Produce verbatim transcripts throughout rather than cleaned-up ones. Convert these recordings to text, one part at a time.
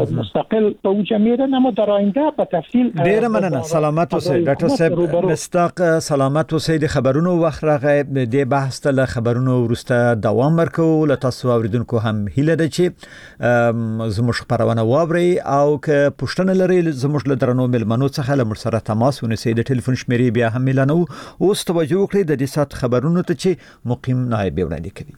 مستقل به اوجه میرن، اما در آینده به تفصیل. ډیره مننه. سلامت اوسئ ډاکټر صاحب. مستاق سلامت اوسئ. د خبرونو وخت راغی د بحث ته له خبرونو ورسته دوام ورکو. له تاسو اوریدونکو هم هیله ده چې زموږ خبرونه واوري او که پوښتنه لري زموږ له درنو ملمنو څخه له مر سره تماس ونیسئ. د ټلیفون شمیرې بیا هم اعلانو. اوس توجه وکړئ د دې سات خبرونو ته چې مقیم نائب وړاندې کوي.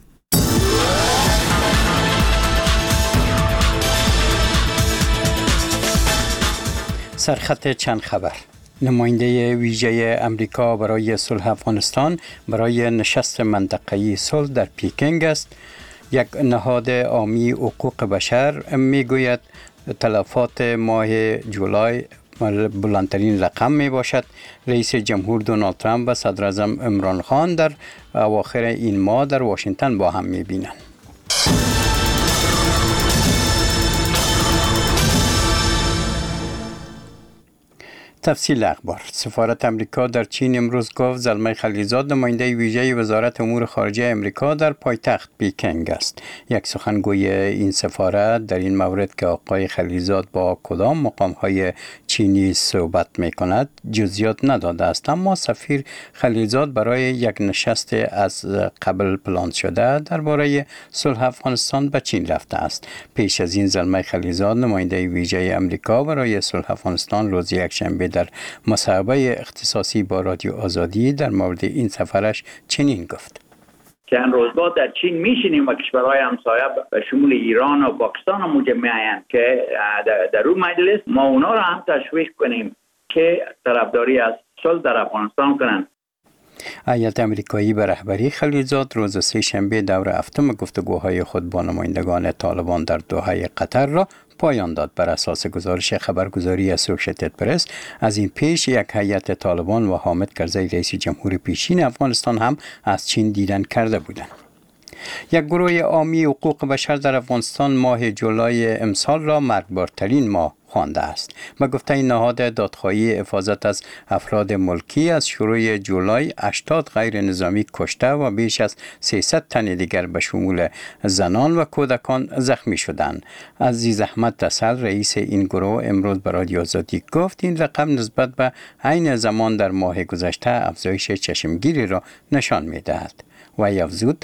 سرخط چند خبر. نماینده ویژه امریکا برای صلح افغانستان برای نشست منطقه‌ای صلح در پیکنگ است. یک نهاد عامی حقوق بشر میگوید تلفات ماه جولای بلندترین رقم می باشد. رئیس جمهور دونالد ترامپ و صدر اعظم عمران خان در اواخر این ماه در واشنگتن با هم می بینند. تفصیل اخبار. سفارت امریکا در چین امروز گفت زلمه خلیلزاد نماینده ویژه وزارت امور خارجه امریکا در پایتخت پیکنگ است. یک سخنگوی این سفارت در این مورد که آقای خلیلزاد با کدام مقام‌های چینی صحبت می‌کند جزئیات نداده است، اما سفیر خلیلزاد برای یک نشست از قبل پلان شده درباره صلح افغانستان به چین رفته است. پیش از این زلمه خلیلزاد نماینده ویژه امریکا برای صلح افغانستان روز یکشنبه در مصاحبه اختصاصی با رادیو آزادی در مورد این سفرش چنین گفت: که این روزگار در چین میشینیم و کشورهای همسایه به شمول ایران و پاکستان هم مجمع هستند که در اون مجلس ما اونا را هم تشویق کنیم که طرفداری از صلح در افغانستان کنند. هیئت امریکایی به رهبری خلیلزاد روز سه شنبه دور هفتم گفتگوهای خود با نمایندگان طالبان در دوحه قطر را پایان داد. بر اساس گزارش خبرگزاری اسوسییتد پرس از این پیش یک هیئت طالبان و حامد کرزی رئیس جمهور پیشین افغانستان هم از چین دیدن کرده بودند. یک گروه عامی حقوق بشر در افغانستان ماه جولای امسال را مرگبارترین ماه خوانده است. به گفته این نهاد دادخواهی حفاظت از افراد ملکی از شروع جولای هشتاد غیر نظامی کشته و بیش از سیصد تن دیگر به شمول زنان و کودکان زخمی شدند. عزیز احمد تسل رئیس این گروه امروز به رادیو آزادی گفت این رقم نسبت به عین زمان در ماه گذشته افزایش چشمگیری را نشان می‌دهد. و افزود: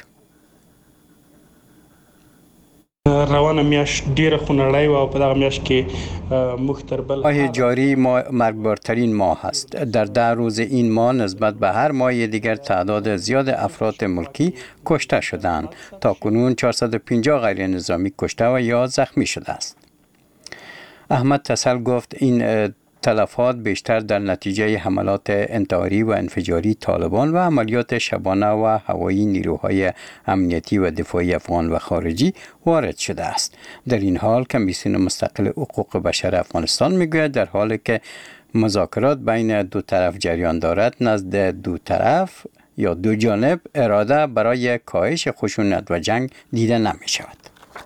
روان میاش ډیره خونړی و او په دغه میاش کې مختربل ماه جاری ما مرگبارترین ماه است. در ده روز این ماه نسبت به هر ماه دیگر تعداد زیاد افراد ملکی کشته شدند. تا کنون چهارصد و پنجاه غیر نظامی کشته و یا زخمی شده است. احمد تسل گفت این تلفات بیشتر در نتیجه حملات انتحاری و انفجاری طالبان و عملیات شبانه و هوایی نیروهای امنیتی و دفاعی افغان و خارجی وارد شده است. در این حال کمیسیون مستقل حقوق بشر افغانستان میگوید در حالی که مذاکرات بین دو طرف جریان دارد نزد دو طرف یا دو جانب اراده برای کاهش خشونت و جنگ دیده نمی شود.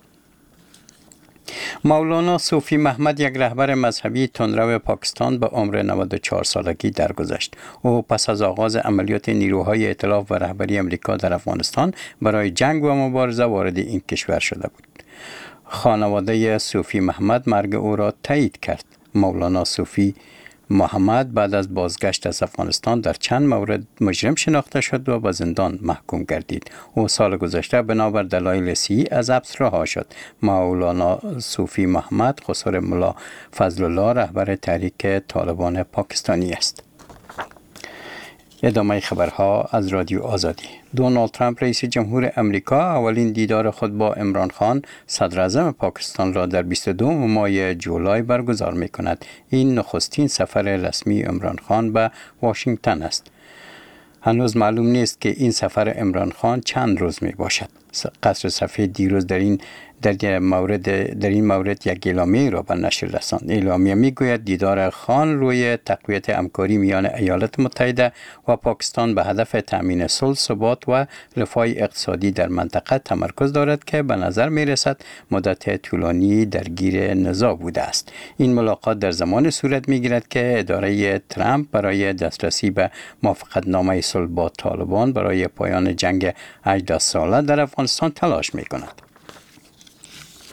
مولانا صوفی محمد یک رهبر مذهبی تندرو پاکستان به عمر نود و چهار سالگی درگذشت. او پس از آغاز عملیات نیروهای ائتلاف و رهبری امریکا در افغانستان برای جنگ و مبارزه وارد این کشور شده بود. خانواده صوفی محمد مرگ او را تایید کرد. مولانا صوفی محمد بعد از بازگشت از افغانستان در چند مورد مجرم شناخته شد و به زندان محکوم گردید. او سال گذشته بنابر دلایل صحی از حبس رها شد. مولانا صوفی محمد خسر ملا فضل الله رهبر تحریک طالبان پاکستانی است. ادامه خبرها از رادیو آزادی. دونالد ترامپ رئیس جمهور امریکا اولین دیدار خود با عمران خان صدر اعظم پاکستان را در بیست و دو ماه جولای برگزار می کند. این نخستین سفر رسمی عمران خان به واشنگتن است. هنوز معلوم نیست که این سفر عمران خان چند روز می باشد. قصر سفید دیروز در این در مورد در این مورد یک اعلامیه را به نشر رساند. اعلامیه میگوید دیدار خان روی تقویت همکاری میان ایالات متحده و پاکستان به هدف تامین صلح، ثبات و رفاه اقتصادی در منطقه تمرکز دارد که به نظر می رسد مدت طولانی درگیر نزاع بوده است. این ملاقات در زمان صورت می گیرد که اداره ترامپ برای دسترسی به موافقتنامه صلح با طالبان برای پایان جنگ هجده ساله در افغانستان تلاش می کند.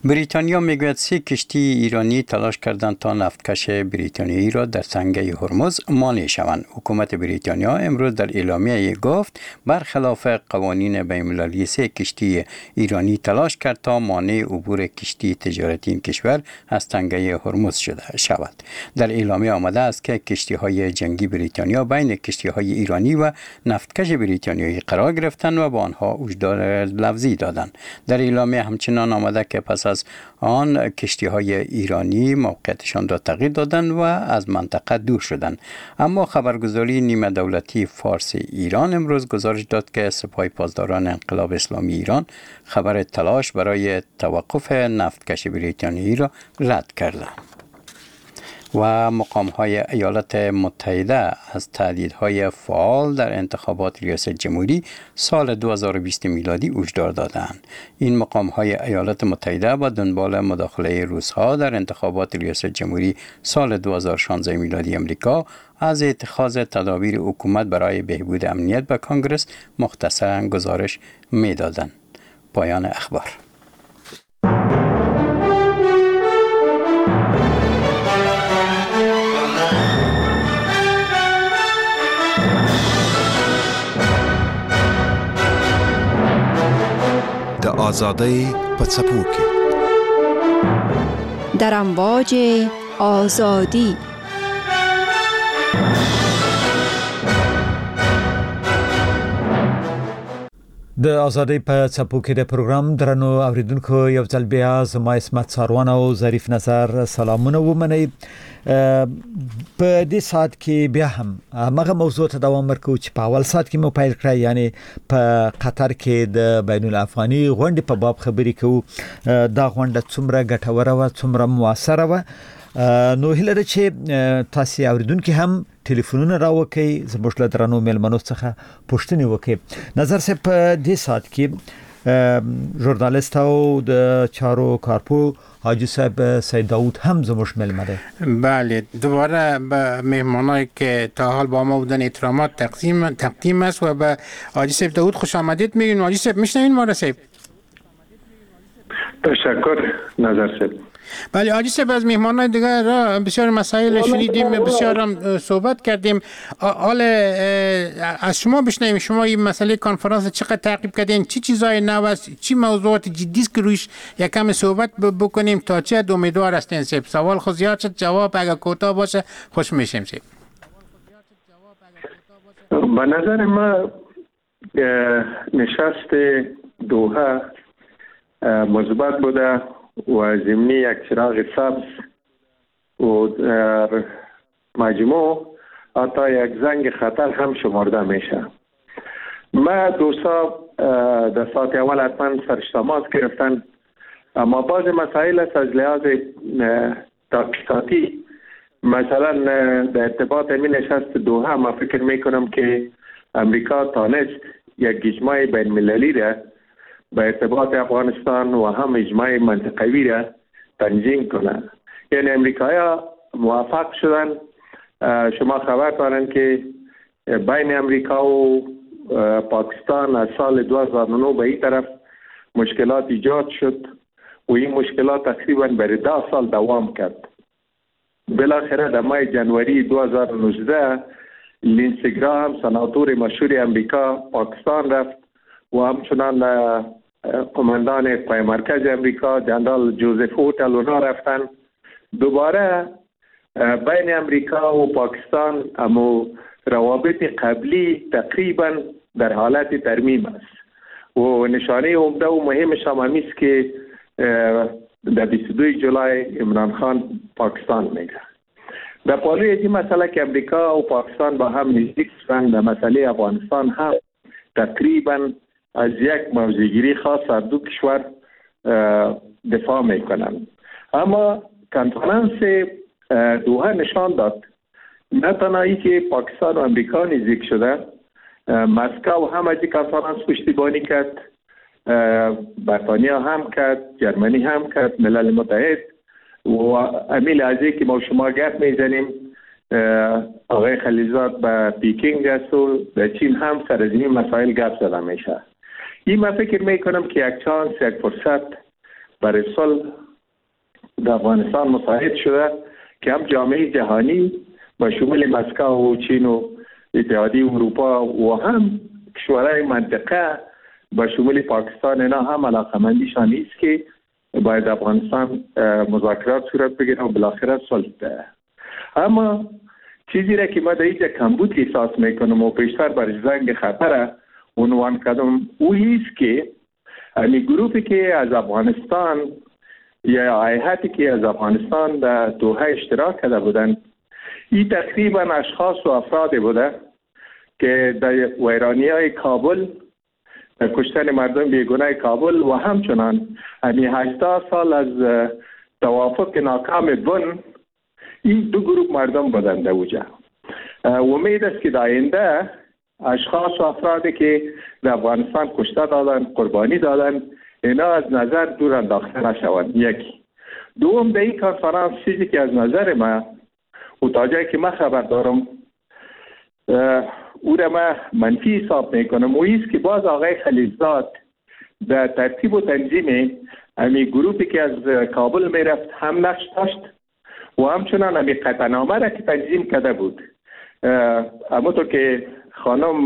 بریتانیا میگوید سه کشتی ایرانی تلاش کردند تا نفتکش بریتانیایی را در تنگه هرمز مانع شوند. حکومت بریتانیا امروز در اعلامیه گفت برخلاف قوانین بین‌المللی سه کشتی ایرانی تلاش کرد تا مانع عبور کشتی تجارتی این کشور از تنگه هرمز شده شود. در اعلامیه آمده است که کشتی های جنگی بریتانیا بین کشتی های ایرانی و نفتکش بریتانیایی قرار گرفتند و با آنها هشدار لفظی دادند. در اعلامیه همچنان آمده که پس از آن کشتی های ایرانی موقعیتشان را تغییر دادند و از منطقه دور شدند. اما خبرگزاری نیمه دولتی فارس ایران امروز گزارش داد که سپاه پاسداران انقلاب اسلامی ایران خبر تلاش برای توقف نفتکش بریتانیایی را رد کرده. و مقام‌های ایالات متحده از تهدیدهای فعال در انتخابات ریاست جمهوری سال دو هزار و بیست میلادی هشدار دادند. این مقام‌های ایالات متحده با دنبال مداخله روس‌ها در انتخابات ریاست جمهوری سال دو هزار و شانزده میلادی امریکا از اتخاذ تدابیر حکومت برای بهبود امنیت به کنگره مختصراً گزارش می‌دادند. پایان اخبار. آزادی په څپو کې در امواج آزادی د ازادۍ په څپو کې د پروګرام درنو اوریدونکو یو ځل بیا زما اسمت ساروان او ظریف نظر سلامونه ومنئ. په دې سات کې بیا هم هغه موضوع ته دوام ورکوو چې په اول سات کې مو پیل کړی، یعنی په قطر کې د بین الافغاني غونډې په باب خبرې کوو. دا غونډه څومره ګټوره وه، څومره موثره وه. نو هیله ده چې تاسو اوریدونکو هم ټلیفونونه راوکئ، زموږ له درنو میلمنو څخه پوښتنې وکړئ. نظر صاحب په دې سات کې ژورنالیست او د چارو کارپو حاجی صاحب سید داود هم زموږ میلمه ده. بله، دوباره به مهمانایی که تا حال با ما بودن احترامات تقدیم تقدیم است و به حاجی صاحب داود خوش آمدید میگیم. حاجی صاحب میشنوین ما را صاحب؟ تشکر نظر صاحب. بله حاجی صاحب، از مهمانان دیگر را بسیار مسائل شنیدیم، بسیار هم صحبت کردیم. حال از شما بشنویم، شما این مسئله کنفرانس چقدر تعقیب کردین؟ چی چیزای نو است؟ چی موضوعات جدی است که روش یکم صحبت بکنیم؟ تا چه امیدوار هستین صاحب؟ سوال خود زیاد شد، جواب اگر کوتاه باشه خوش میشیم صاحب. به نظر ما نشست دوحه مثبت بوده و ضمنی یک چراغ سبز و در مجموع حتی یک زنگ خطر هم شمارده میشه. ما دوستا در ساعت اول حتما سرش تماس گرفتن، اما بعض مسائل است از لحاظ تحقیقاتی. مثلا در ارتباط همین نشست دوحه ما فکر میکنم که امریکا تانست یک اجماع بین المللی را به ارتباط افغانستان و هم اجماع منطقوی را تنظیم کنند. یعنی امریکایی‌ها موافق شدن. شما خبر دارن که بین امریکا و پاکستان از سال دو هزار و نه به این طرف مشکلات ایجاد شد و این مشکلات تقریبا برای ده سال دوام کرد. بالاخره در ماه جنوری دو هزار و نوزده لینسی گراهام سناتور مشهور امریکا پاکستان رفت و همچنان قماندان پای مرکز امریکا جنرال جوزف هوتل اونا رفتن. دوباره بین امریکا و پاکستان اما روابط قبلی تقریبا در حالت ترمیم است و نشانه عمده و مهمش هم است که در بیست و دوم جولای عمران خان پاکستان میره. در پالوی این مسئله که امریکا و پاکستان با هم نزدیک شدند، در مسئله افغانستان هم تقریبا از یک موضع‌گیری خاص از دو کشور دفاع میکنند. اما کنفرانس دوحه نشان داد نه تنها ای که پاکستان و امریکا نزدیک شده، مسکو هم از کنفرانس پشتیبانی کرد، بریتانیا هم کرد، جرمنی هم کرد، ملل متحد و امیل ازی که ما شما گپ میزنیم آقای خلیلزاد به پیکینگ است و در چین هم سر از این مسائل گپ زده میشه. این من فکر میکنم که یک چانس، یک فرصت برای صلح در افغانستان مساعد شده که هم جامعه جهانی با شمول مسکو و چین و اتحادیه اروپا و هم کشورهای منطقه با شمول پاکستان اینا هم علاقمندیشان نیست که باید افغانستان مذاکرات صورت بگیره و بالاخره صلح ده. اما چیزی را که ما در اینجا کمبود احساس میکنم و بیشتر بر زنگ خطر عنوان کردم او است که امی گروپی که از افغانستان یا هیئتی که از افغانستان در دوحه اشتراک کرده بودند، این تقریبا اشخاص و افراد بوده که در ویرانی‌های کابل، در کشتن مردم بیگناه کابل و همچنان امی هشتاد سال از توافق ناکام بن، این دو گروپ مردم بودند در اوجه. امید است که در آینده اشخاص و افرادی که در افغانستان کشته دادن، قربانی دادن، اینا از نظر دور انداخته نشوند. یکی. دوم، در این کنفرانس چیزی که از نظر ما و تا جایی که من خبر دارم او را ما منفی حساب میکنم، او ایست که باز آقای خلیلزاد در ترتیب و تنظیم امی گروپی که از کابل میرفت هم نقش داشت و همچنان امی قطعنامه را که تنظیم کرده بود. اما تو که خانم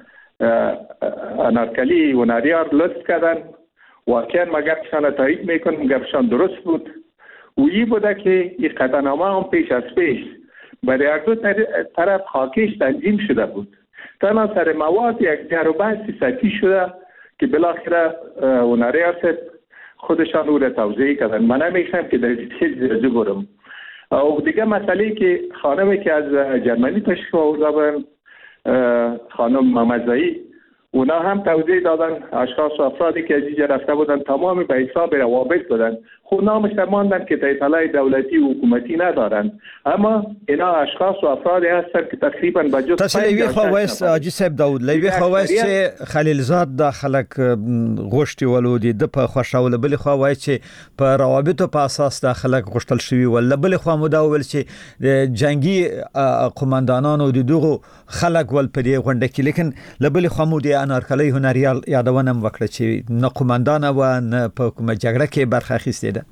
انارکلی و ناریار لطف کردن، واقعا ما گپشان تایید میکنم، گپشان درست بود. و این بوده که این قطعنامه هم پیش از پیش برای هر دو طرف خاکش تنظیم شده بود. تنها سر مواد یک جر و بحث سطحی شده که بالاخره و ناریار خودشان او را توضیح کردن. من نمیخوام که در چیز رجوع برم. و دیگه مسئله که خانمی که از جرمنی تشریف آورده بودن، خانم ممزایی، اونا هم توضیح دادن اشخاص و افرادی که از اینجا رفته بودن تمامی به حساب روابط بودن. خود نامش ماندن که اطلاع دولتی و حکومتی ندارن، اما اینا اشخاص و افرادی هستن که تقریبا به جز تاسو لوی خواست حاجی صاحب داود لوی خواست چې خلیلزاد د خلک غوښتي ولودي د په خوشاله بل خواست چې په روابطو په اساس د خلک غوښتل شوی ول بل خو مو دا ول چې جنگي قومندانانو د دغه خلک ول په دې غونډه کې، لیکن لبل خو مو د انارکلی هنریال یادونه وکړه چې نه قومندان و نه په کومه جګړه کې برخه اخیسته ده.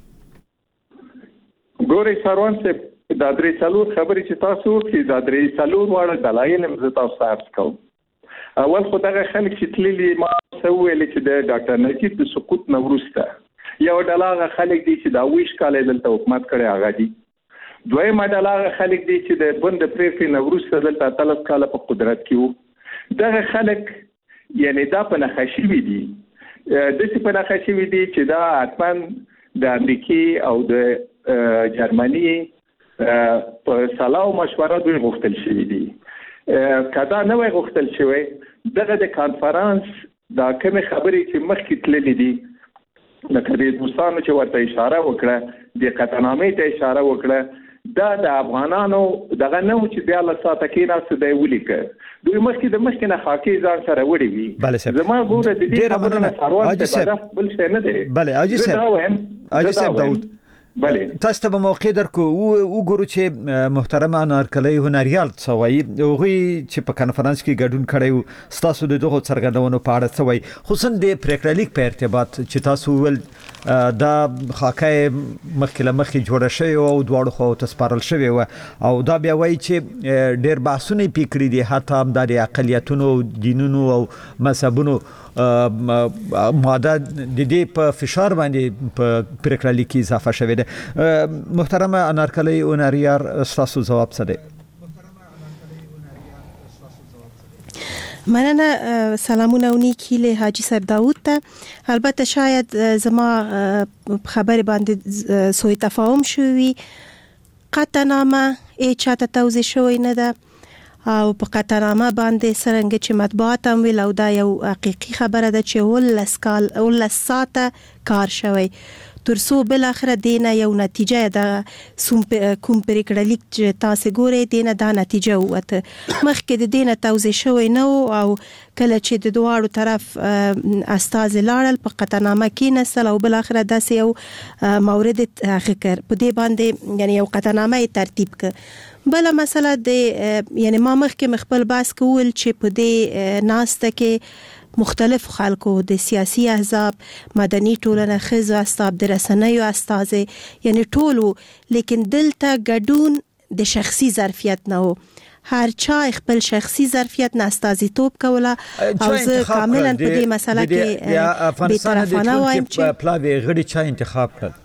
ګورې سروان څه د درې څلور خبرې چې تاسو وکړي د درې څلور واړه دلایل هم زه تاسو ته عرض کوم. اول خو دغه خلک چې تللي ما څه ویل چې د ډاکټر نجیب د سقوط نه وروسته یو ډله هغه خلک دي چې د اویش کال دلته حکومت کړی هغه دي. دویمه ډله هغه خلک دي چې د بند پریکړې نه وروسته دلته اتلس کاله په قدرت کې وو. دغه خلک یعنی دا په نښه شوي دي، داسې په نښه شوي دي چې دا حتما د امریکې او د جرمني په صلاح او مشوره دوی غوښتل شوي دي. که دا نه وای غوښتل شوی، دغه د کانفرانس دا کومې خبرې چې مخکې تللې دي لکه د دوستانو چې ورته اشاره وکړه، د قطعنامې ته اشاره وکړه، دا د افغانانو دغه نه و چې بیا له ساعته کېناست دی ولیکه. دوی مخکې د مخکې نه خاکې ځان سره وړي وي. زما ګوره د دې خبرونه سروان ته هدف بل شی نه دی. بله حاجي صاحب، حاجي صاحب داود بله تاسو ته موقع درکو او ګورو چې محترم انارکلی هنریال څوي هغه چې په کانفرنس کې ګډون کړی تاسو د دغه څرګندونو په اړه څوي، خصوصا د پریکړلیک په ارتباط چې تاسو ول دا خاکه مخکله مخکې جوړه شوی او دواړو خو تسپارل شوی و او دا بیا وایي چې ډېر بحثونه پکړي دي، حتی هم د اقلیتونو، دینونو او مذهبونو ماده د دې په فشار باندې په پریکړلیک اضافه شوی ده. محترم انارکلی هنریار تاسو جواب څه دی؟ مننه. سلامونه و نیکی له حاجی صاحب داود ته. البته شاید زما خبر باندې سوء تفاهم شوی، قطعنامه ای چاته توضیح شوی نه ده او په قطعنامه باندې سرنګ چې مطبوعات هم ویل او دا یو حقیقي خبره ده چې ولس کال ولس ساعته کار شوی ترڅو بل اخره دینه یو نتیجه ده کوم پریکړلیک چې تاسو ګورئ دینه دا نتیجه وته. مخکې د دینه توضیح شوی نه او کله چې د دواړو طرف استاذ لاړل په قطعنامه کې نسل او بل اخره داسې یو مورد حقیقت په دې باندې یعنی یو قطعنامه ترتیب ک. بل مسله د یعنی ما مخکې مخبل بحث کول چې په دې ناسته کې مختلف خلکو د سیاسي احزاب مدني ټولنه خزو استاد د رسنیو استاد یعنی ټولو لیکن دلته ګډون د شخصي ظرفیت نه و هر چا خپل شخصي ظرفیت نه استازیتوب کوله او زه کاملا په دې مسله کې به طرفانه وایم چې پلاوی غړي چا انتخاب کړ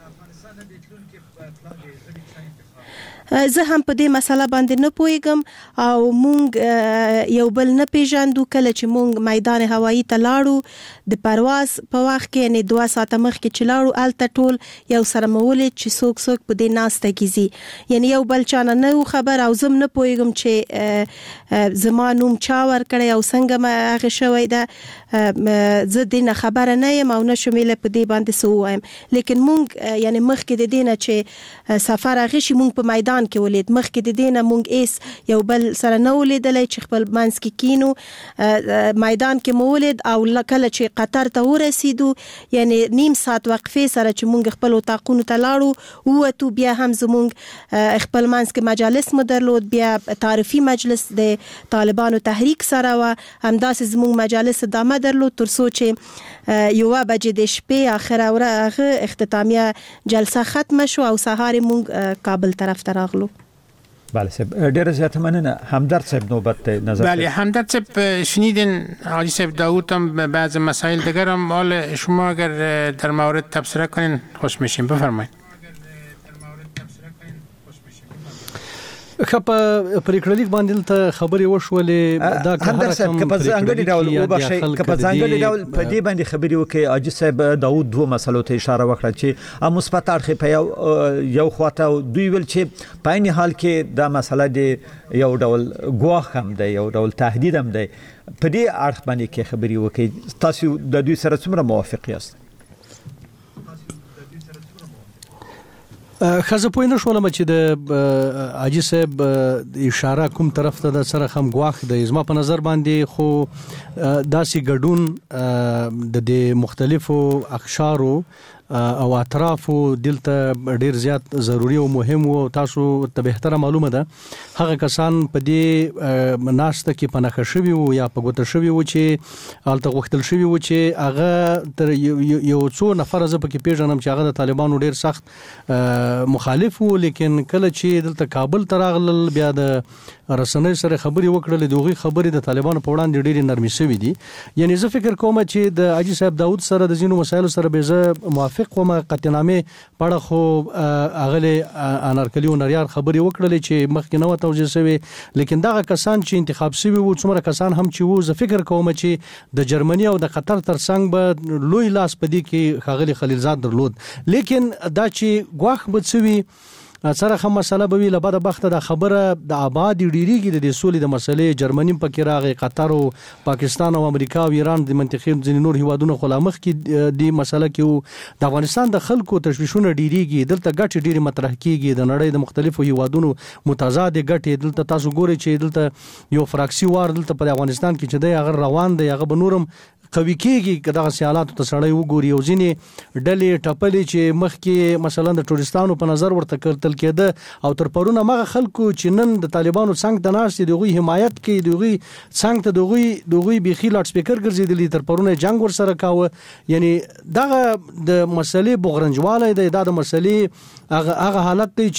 زه هم په دې مسله باندې نه پوهیږم او مونږ یو بل نه پیژاندو کله چې مونږ میدان هوایی ته لاړو د پرواز په وخت کې یعنی دوه ساعته مخکې چې لاړو الته ټول یو سره مولید چې څوک څوک په دې ناسته کیږي یعنی یو بل چانه نه خبر او زم نه پوهیږم چې زما نوم چا ور کړی او څنګه ما هغه شوی ده زه دې نه خبره نه یم او نه شمیله په دې باندې سو وایم لیکن مونږ یعنی مخکې د دې نه چې سفر هغه شي مونږ په میدان کې ولید مخکې د دې نه مونږ ایس یو بل سره نه ولیدلای چې خپل منځ کې کینو میدان کې مو ولید او کله چې قطر ته ورسېدو یعنی نیم ساعت وقفه سره چې مونږ خپل اتاقونو ته لاړو ووتو بیا هم زمونږ خپل منځ کې مجالس مو درلود بیا تعریفي مجلس د طالبانو تحریک سره و همداسې زمونږ مجالس ادامه درلود تر څو چې یوه بجې د شپې اخره ورغه اختتامیه جلسه ختم شو او سهار مونږ کابل طرف ته راغلو بله صاحب ډیره زیاته مننه همدرد صاحب نوبت نظر بله همدرد صاحب شنیدین حاجی صاحب داوود هم بعض مسائل دیگر هم حال شما اگر در مورد تبصره کنین خوش میشیم بفرمایید خپ پریکړلیک باندې ته خبري وشولې دا هر څه په ځانګړي ډول او بشي په ځانګړي ډول په دې باندې خبري وکي اجي صاحب داوود دوه مسلو ته اشاره وکړه چې مثبت اړخ په یو یو خواته دوی ول چې په عین حال کې دا مسله دی یو ډول ګواخ هم دی یو ډول تهدید هم دی په دې اړخ باندې کې خبري وکي تاسو د دوی سره څومره موافق یاست خزه پوی نه شولم چې د اجي صاحب اشاره کوم طرف ته د سره هم غواخ د ازما په نظر باندې خو داسې ګډون د مختلفو اقشارو او اطرافو دلته ډیر زیات ضروری او مهم او تاسو ته به معلومه ده هغه کسان په دې ناشته کې پنهخه شوی او یا په ګوته شوی و چې الته غوښتل شوی و چې هغه تر یو څو نفر ز په کې پیژنم چې هغه د طالبانو ډیر سخت مخالف وو لیکن کله چې دلته کابل ته راغلل بیا د رسنۍ سره خبري وکړل دوغي خبري د طالبانو په وړاندې ډېری نرمي شوی دي یعنی زه فکر کوم چې د اجي صاحب داوود سره د زینو مسایلو سره به زه موافق وم قطعنامه پړه خو اغله انارکلی او نریار خبري وکړل چې مخکې نو توجه شوی لیکن دغه کسان چې انتخاب شوی وو څومره کسان هم چې وو زه فکر کوم چې د جرمني او د قطر ترڅنګ به لوی لاس پدې کې خاغلی خلیلزاد درلود لیکن دا چې غواخ بچوي سره هم مسله به وی لبا د بخته د خبره د آباد ډیریږي د سولې د مسلې جرمني په کې راغی قطر او پاکستان او امریکا او ایران د منطقې ځینې نور هیوادونو خلامخ کې د مسله کې د افغانستان د خلکو تشویشونه ډیریږي دلته ګټ ډیری مطرح کیږي د نړۍ د مختلفو هیوادونو متضاد ګټ دلته تاسو ګورئ چې دلته یو فراکسي وار دلته په افغانستان کې چې د هغه روان دی هغه بنورم قوي کیږي کدا سیالات ته سړی وګوري او ځینې ډلې ټپلې چې مخ کې مثلا د ټوریستانو په نظر ورته کتل کېده او تر پرونه مغه خلکو چې نن د طالبانو څنګه د ناش دغه حمایت کوي دغه څنګه ته دغه دغه بيخي لاټ سپیکر ګرځیدلی تر پرونه جنگ ور سره کاوه یعنی دغه د مسلې بغرنجواله د د مسلې هغه هغه حالت دی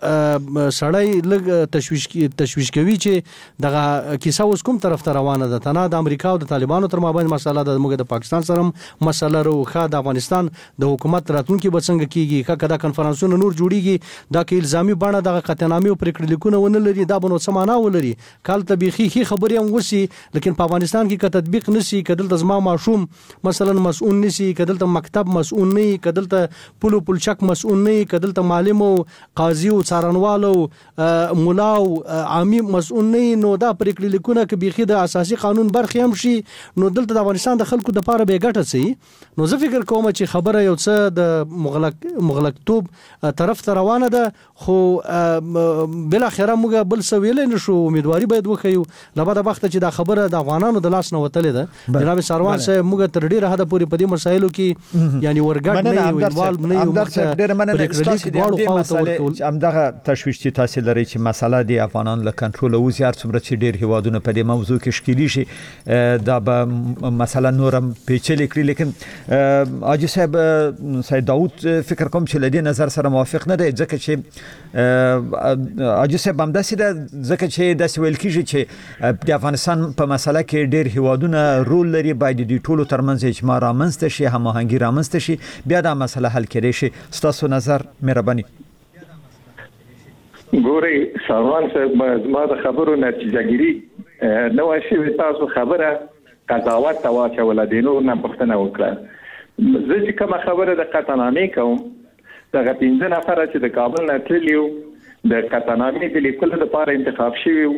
چې سړی لګ تشويش تشويش کوي چې دغه کیسه اوس کوم طرف ته روانه ده تنه د امریکا او د طالبانو تر مابین مسله د موږ د پاکستان سره مسله روخه د افغانستان د حکومت راتلونکي بڅنګ کیږي کله کنفرانسونه نور جوړیږي دا کې الزامي بڼه د قطعنامه او پریکړلیکونه ونه لري دا بنو سمانه ولري کال ته بيخي خي خبري هم وسی لیکن په افغانستان کې ک تطبیق نشي کدل د زما ماشوم مثلا مسؤل نشي کدل ته مکتب مسؤل نه کدل ته پلو پلچک مسؤل نه کدل ته معلم او قاضي او څارنوالو مولا او عامي مسؤل نه نو دا پریکړلیکونه ک بيخي د اساسي قانون برخه هم شي نو دلته د افغانستان د خلکو د پاره به ګټه سي نو زه فکر کوم چې خبره یو څه د مغلق مغلقتوب طرف ته روانه ده خو بل اخره موږ بل څه ویل نه شو امیدواري باید وکړو لبا د وخت چې دا خبره د افغانانو د لاس نه وتلې ده جناب سروان صاحب موږ تر ډیره حد پورې په دې مسایلو کې یعنی ورګټ نه یو انوالو نه یو مخ همدغه تشویش چې تاسو لري چې مسله د افغانانو له کنټرول او زیات څومره چې ډیر هیوادونه په دې موضوع کې شکلی شي دا به مسله نورم پیچلې کړې، لیکن حاجی صاحب سید داوود فکر کوم چې لدی نظر سره موافق نه دی، ځکه چې حاجی صاحب هم داسې ده، ځکه چې داسې ویل کېږي چې د افغانستان په مسله کې ډېر هیوادونه رول لري، باید د ټولو ترمنځ اجماع رامنځته شي، هماهنګي رامنځته شي، بیا دا مسله حل کېدای شي. ستاسو نظر مهرباني. ګوري سامان صاحب زما د خبرو نتیجه ګیری نو شي، تاسو خبره قضاوت تواچول دي، نو نه پښتنه وکړه. زه چې کوم خبره د قطعنامې کوم، دغه پنځه نفر چې د کابل نه تللیو د قطعنامې د لیکلو لپاره انتخاب شوي،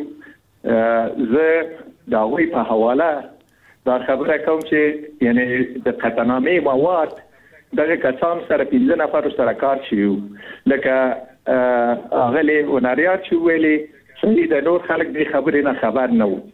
زه د هغوی په حواله دا خبره کوم چې یعنی د قطعنامې مواد دغه کسان سره پنځه نفر سره کار شوي، لکه اغلی وناریات چې ویلي چې د نور خلک د خبرې نه خبر نه وو.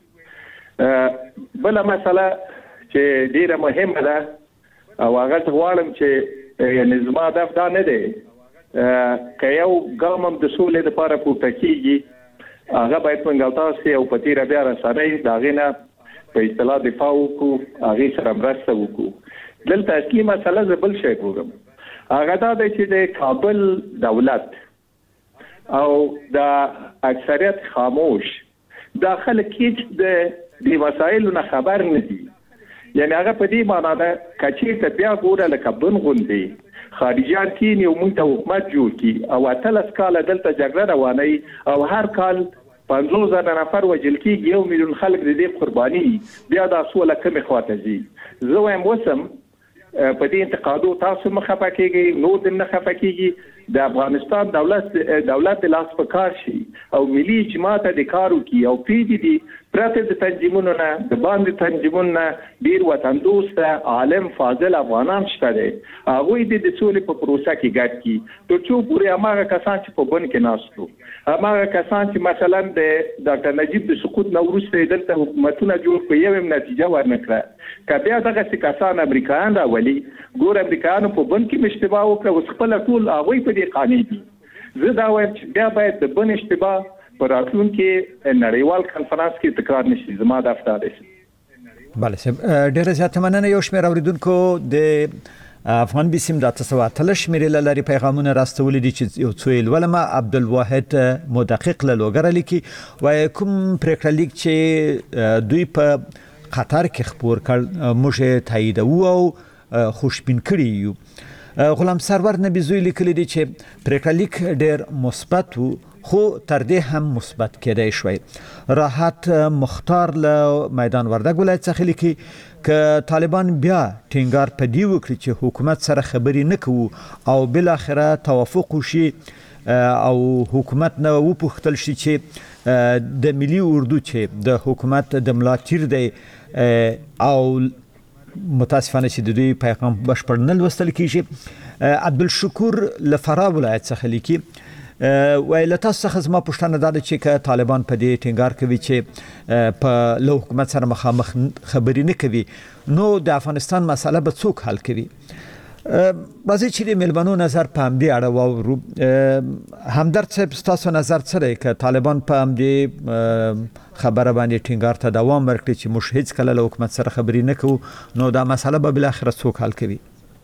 بله مسله چې ډیره مهمه ده او هغه غواړم چې یعنی زما هدف دا نه دی که یو ګام هم د سولې لپاره پورته کېږي، هغه باید موږ او تاسې او په تېره بیا رسنۍ د هغې نه په اصطلاح دفاع وکړو، هغې سره مرسته وکړو. دلته اصلي مسله زه بل شی ګورم، هغه دا دی چې د کابل دولت او د اکثریت خاموش دا خلک هیڅ د دې مسایلو نه خبر نه دي. یعنی هغه په دې معنا ده که چېرته بیا ګوره لکه بن غوندې خارجیان کینی او موږ ته حکومت جوړ کړي او اتلس کاله دلته جګړه روانه وي او هر کال پنځوس زره نفر وژل کېږي، یو میلیون خلک د دې قرباني، بیا دا سوله کومې خواته ځي؟ زه وایم اوسم په دې انتقادو تاسو مخه پکېږي، نور دې نه خفه کېږي. د افغانستان دولت دولت د لاس په کار شي او ملي اجماع ته د کار وکړي او پریږدي دي پرته د تنظیمونو نه د باندې تنظیمونو نه ډېر وطن دوسته عالم فاضل افغانان شته دي، هغوی د سولې په پروسه کې ګډ کړي تر څو پورې هماغه کسان چې په بن کې ناست وو، هماغه کسان چې مثلا د ډاکټر نجیب د سقوط نه وروسته دلته حکومتونه جوړ کړي، یو هم نتیجه ورنه کړه. که بیا دغسې کسان امریکایان راولي، ګور امریکایانو په بن کې اشتباه وکړه، اوس خپله ټول هغوی په دې قانع دي. زه دا وایم چې بیا باید د بن اشتباه په راتلونکي نړیوال کنفرانس کې تکرار نشي. زما د افتا دی. بله صاحب، ډېره زیاته مننه. یو شمېر اورېدونکو د افغان بیسیم د اته سوه اتلس شمېرې له لارې پیغامونه راستولي دي چې یو څو یې لولمه. عبدالواحد مدقق له لوګره لیکي، وایي کوم پرېکړه لیک چې دوی په قطر کې خپور کړ موږ یې تاییدوو او خوشبین کړي یو. غلام سرور نبی زوی لیکلی دی چې پرېکړه لیک ډېر مثبت و، خو تر دې هم مثبت کېدای شوی. راحت مختار له میدان وردګ ولایت څخه لیکي که طالبان بیا ټینګار په دې وکړي چې حکومت سره خبرې نه کوو او بالاخره توافق وشي او حکومت نه وپوښتل شي چې د ملي اردو چې د حکومت د ملا تیر دی او متاسفانه چې د دوی پیغام بشپړ نه لوستل کېږي. عبدالشکور له فراه ولایت څخه لیکي، وایي له تاسو څخه زما پوښتنه دا ده چې که طالبان په دې ټینګار کوي چې په له حکومت سره مخامخ خبرې نه کوي، نو د افغانستان مسله به څوک حل کوي؟ راځئ چې د میلمنو نظر په همدې اړه واورو. همدرد صاحب، ستاسو نظر څه دی که طالبان په همدې خبره باندې ټینګار ته دوام ورکړي چې موږ هیڅ کله له حکومت سره خبرې نه کوو، نو دا مسله به بالاخره څوک حل کوي؟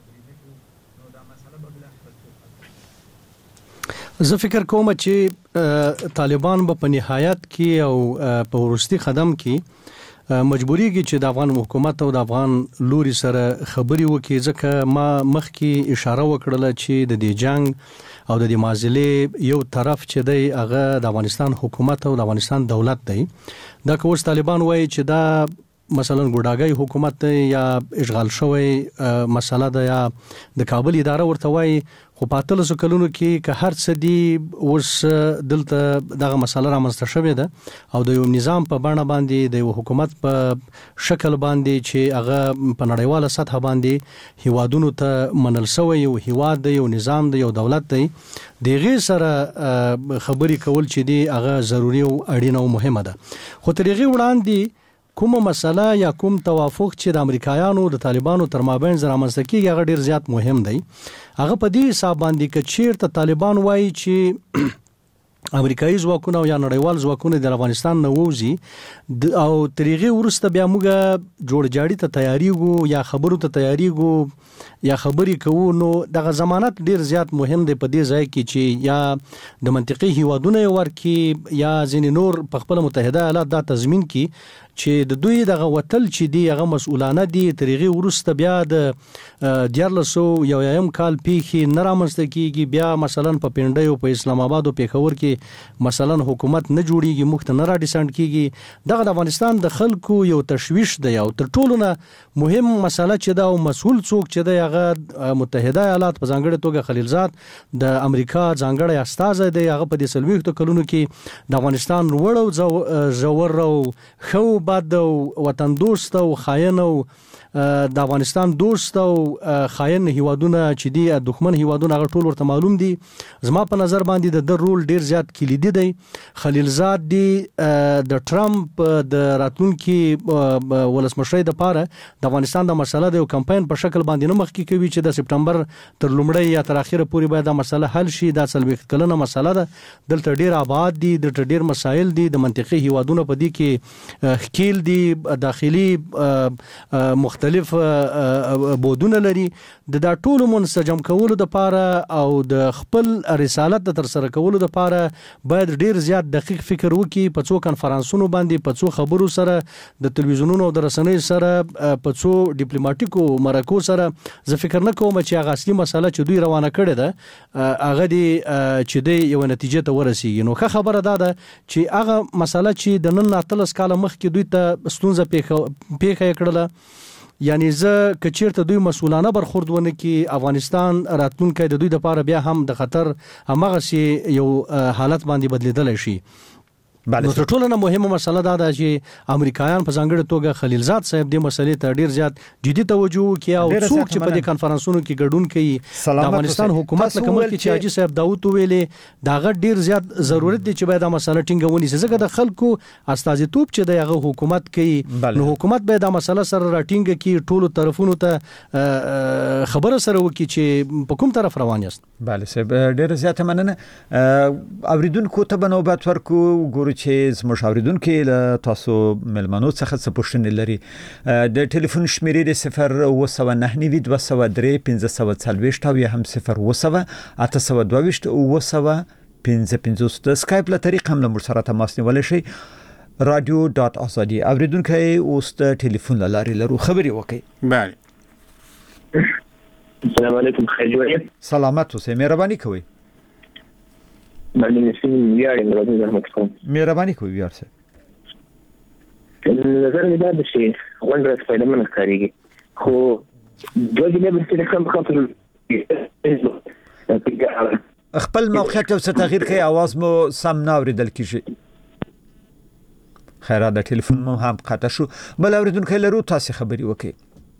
زه فکر کوم چې طالبان به په نهایت کې او په وروستي قدم کې مجبوریږي چې د افغان حکومت او د افغان لوري سره خبري وکړي، ځکه ما مخکې اشاره وکړله چې د دې جنگ او د دې معضلې یو طرف چې دی هغه د افغانستان حکومت او د افغانستان دولت دی. دا که اوس طالبان وایي چې دا مثلا ګوډاګی حکومت دی یا اشغال شوی مسله ده یا د کابل اداره ورته وایي، خو په اتلسو کلونو کې که هر څه دي اوس دلته دغه مسله رامنځته شوې ده او د یو نظام په بڼه باندې د یو حکومت په شکل باندې چې هغه په نړیواله سطح باندې هیوادونو ته منل شوی یو هیواد دی، یو نظام دی، یو دولت دی، د هغې سره خبرې کول چې دی هغه ضروري او اړینه او مهمه ده. خو تر هغې وړاندې کومه مسله یا کوم توافق چې د امریکایانو د طالبانو تر مابین رامنځته کېږي هغه ډېر زیات مهم دی. هغه په دې حساب باندې که چیرته طالبان وایي چې امریکایي ځواکونه او یا نړیوال ځواکونه د افغانستان نه ووزي او تریغه ورسته بیا موږ جوړ جاړي ته تیاریږو یا خبرو ته تیاریږو یا خبرې کوو، نو دغه ضمانت ډیر زیات مهم دی په دې ځای کې چې یا د منطقي هیوادونو ورکی یا ځینې نور په خپل متحده ایالات دا تضمین کی چې د دوی دغه وتل چې دی هغه مسؤلانه دي تریغه ورسته بیا د دیارلسو یو یم کال پیخي نه رامنځته کیږي، بیا مثلا په پنډۍ او په اسلام آباد او پیښور کې مثلا حکومت نه جوړیږي، مخ نه را ډیسنټ کیږي. دغه د افغانستان د خلکو یو تشویش دی او تر ټولو نه مهم مسله چې دا او مسؤل څوک چې دی هغه متحده ایالات په ځانګړي توګه خلیلزاد د امریکا ځانګړی استازی دی، هغه په دې سلويختو کلونو کې د افغانستان وړو زور او خو بعد وطن دوست او خاين او د افغانستان دوست او خاين هیوادونه چې دی دښمن هیوادونه هغه ټول ورته معلوم دي. زما په نظر باندې د در رول ډیر زیات کلیدي دی. خلیلزاد دی د ټرمپ د راتلونکي ولسمشر د پاره د افغانستان د مسله د کمپاین په شکل باندې نه مخکې کوي چې د سپټمبر تر لومړۍ یا تر اخره پورې باید د مسله حل شي. دا څلويخت کلنه مسله ده، دلته ډیر آباد دي، د ډیر مسایل دي، د منطقي هیوادونه په دې کې خکیل دي، داخلي مختلف بودونه لري. د دا ټولو منسجم کولو د پاره او د خپل رسالت د تر سره کولو د پاره باید ډیر زیات دقیق فکر وکړي، په څو کنفرانسونو باندې، په څو خبرو سره، د تلویزیونونو او د رسنیو سره، په څو ډیپلوماټیکو مرکو سره. زه فکر نه کوم چې هغه اصلي مسله چې دوی روانه کړې ده هغه دی چې دی یو نتیجه ته ورسیږي. نو ښه خبره ده ده چې هغه مسله چې د نن اتلس کاله مخکې دوی ته ستونزه پیښه کړله، یعنی زه کچیرته دوی مسؤلانه برخورد ونه کی افغانستان راتلونکي د دوی د پاره بیا هم د خطر همغه سي یو حالت باندې بدلیدل شي. نو تر ټولو نه مهمه مسله دا ده چې امریکایان په ځانګړي توګه خلیلزاد صاحب د مسلې ته ډیر زیات جدي توجه کوي او څوک چې په دې کنفرانسونو کې ګډون کوي د افغانستان حکومت لکه ملک چې حاجی صاحب داوود ویلې دا غ ډیر زیات ضرورت دی چې باید دا مسله ټینګه ونیسي، ځکه د خلکو استازیتوب چې دغه حکومت کوي نو حکومت به دا مسله سره راټینګه کوي، ټولو طرفونو ته خبره سره وکړي چې په کوم طرف روان یاست. bale صاحب ډیر زیات مننه. اوریدونکو ته بنوبت ورکو ګورو چې زموږ اوریدونکو له تاسو ملمنو څخه څه پوښتنې لري. د ټلیفون شمیرې د صفر اوه سوه نهه نوي دوه سوه درې پنځه سوه څلوېښت او یا هم صفر اوه سوه اته سوه دوه ویشت اوه سوه پنځه پنځوس. د سکایپ له طریق هم له موږ سره تماس نیولی شئ. رادیو ډاټ ازادي اوریدونکي اوس د ټلیفون له لارې لرو، خبرې وکړئ. بله السلام علیکم. خیر جوړ سلامت اوسئ، مهرباني کوئ. باندې نشم یاري مې زحمت کوم. مهرباني کوئ یار صاحب. نظر مې دا شي غونډه سپایده منه کاریږي خو دوی نه به څه کوم خاطر خپل موقعیت او تغییر کوي، आवाज مو سم نه اوریدل کیږي. خیره د ټلیفون مو هم قطع شو. بل اوریدونکو لرو، تاسو خبري وکړئ.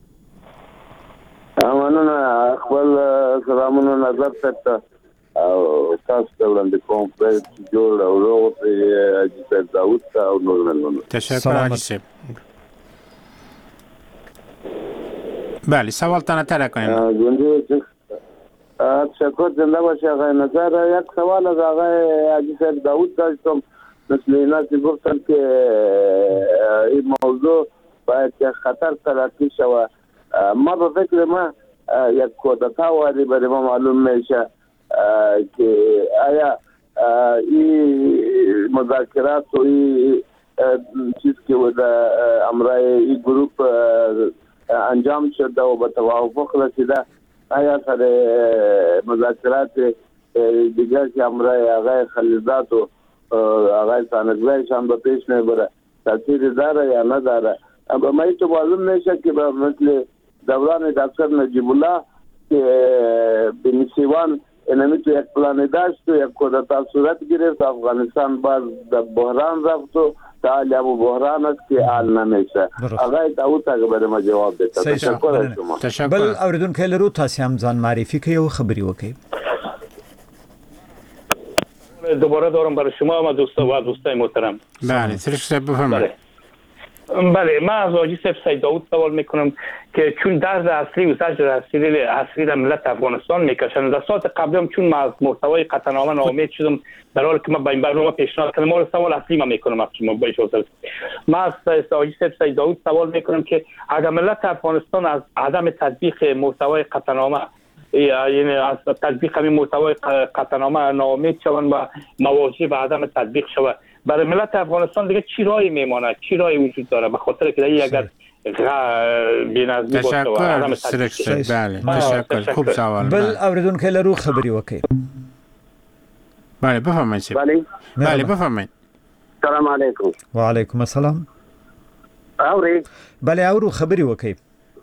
امانونه خپل سلامونه نظر ته او تاسو ته وړاندې کوم چې جوړ او روغ حاجي صاحب داوود ته او نور ملمنو. تشکر حاجی صاحب. بله سوال تنه تره کنیم. گنجی تشکر زنده باشه آقای نظر. یک سوال از آقای حاجی صاحب داوود داشتم. مثل اینا که گفتن که این موضوع باید که خطر تلقی شود. ما به فکر ما یک کودتا واری برای ما معلوم میشه که آیا این مذاکرات و این چیز که در امرای این گروپ انجام شده و به توافق رسیده، آیا سر مذاکرات دیگر که امرای آقای خلیلزاد و آقای سانکزایش هم به پیش نبره تاثیر داره یا نداره؟ ما این تو معلوم میشه که مثل دوران دکتر نجیب الله که بنیسیوان اینمی تو یک پلان داشت و یک کودتا صورت گرفت، افغانستان باز در بحران رفت و تعالی ابو بحران است که حال نمیشه. آقای داوود اگه برای ما جواب بده. تشکر از شما. تشکر. بل اوریدونکو لرو، تاسو هم ځان معرفي کوئ او خبري وکړئ. دوباره دارم برای شما و دوستا و دوستای محترم. بله سرش صاحب بفرمایید. بله، من از حاجی صاحب سید داود سوال میکنم که چون درد اصلی و زجر اصلی اصلی در ملت افغانستان میکشن، در ساعت قبلی هم چون من از محتوای قطعنامه ناامید شدم، در حالی که من با این برنامه پیشنهاد کردم، ما سوال اصلی من میکنم از شما با اجازه. من از حاجی صاحب سید داود سوال میکنم که اگر ملت افغانستان از عدم تطبیق محتوای قطعنامه، یعنی از تطبیق همین محتوای قطعنامه ناامید شوند و مواجه به عدم تطبیق شود، برای ملت افغانستان دیگه چی راهی میماند، چی راهی وجود داره؟ به خاطر که دیگه اگر بی‌نظمی باشه و عدم تطبیق. بله تشکر، خوب سوال. بل اوریدونکو لرو خبری وکي. بله بفرمایید. بله بله بفرمایید. سلام علیکم. و علیکم السلام. اوري بله اورو خبری وکي.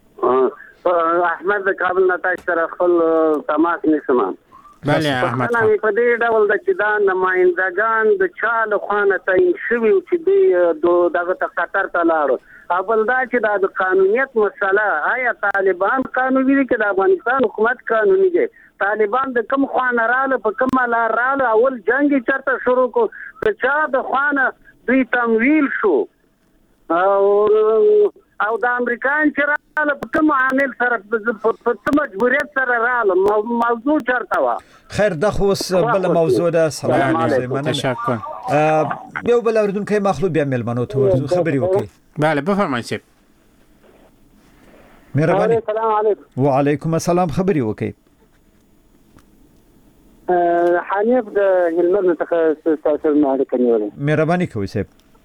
احمد کابل نتاج سره خپل تماس نشم. بله احمد خان په دې ډول د چې دا نمائندگان د چا له خوانه تعین شوي چې د دغه قطر ته لاړو، اول دا چې دا د قانونیت مسله، آیا طالبان قانوني دي که د افغانستان حکومت قانوني دی؟ طالبان د کوم خوانه رااله، په کومه لار رااله، اول جنگ یې چېرته شروع کړو، د چا د خوانه دوی تمویل شو، او او د امریکایان چې رااله په کوم عامل سره، په څه مجبوریت سره رااله، موضوع چېرته وه؟ خیر دا خو اوس بله موضوع ده. سلام علیکم. تشکر. یو بل اوریدونکی مخلوق بیا میلمنو ته ورځو خبرې وکړي. بله بفرمایئ صاحب. مهرباني. سلام علیکم. وعلیکم السلام، خبرې وکړي. حنیف د هلمند څخه ستاسو نه اړیکه نیولې. مهرباني کوئ صاحب.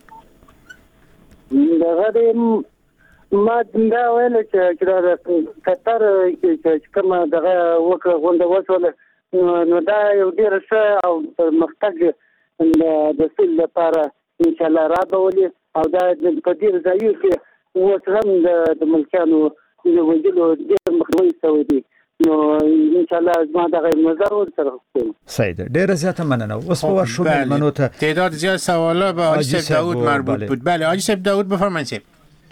دغه ما دا ویل چې دا قطر چې کومه دغه وکړه غونډه وشوله، نو دا یو ډېره ښه او پرمختګ د سیل لپاره انشاءالله رابولي، او دا په ډېر ځایونو کې اوس هم د ملکیانو د وژلو ډېر مخنیوی شوی دی، نو انشاءالله زما دغه نظر ورسره کوم. صحیح ده، ډېره زیاته مننه. اوس په ورشو میلمنو ته تعداد زیاد سوالا به حاجی صاحب داود مربوط بود. بله حاجی صاحب داود بفرمایید صاحب.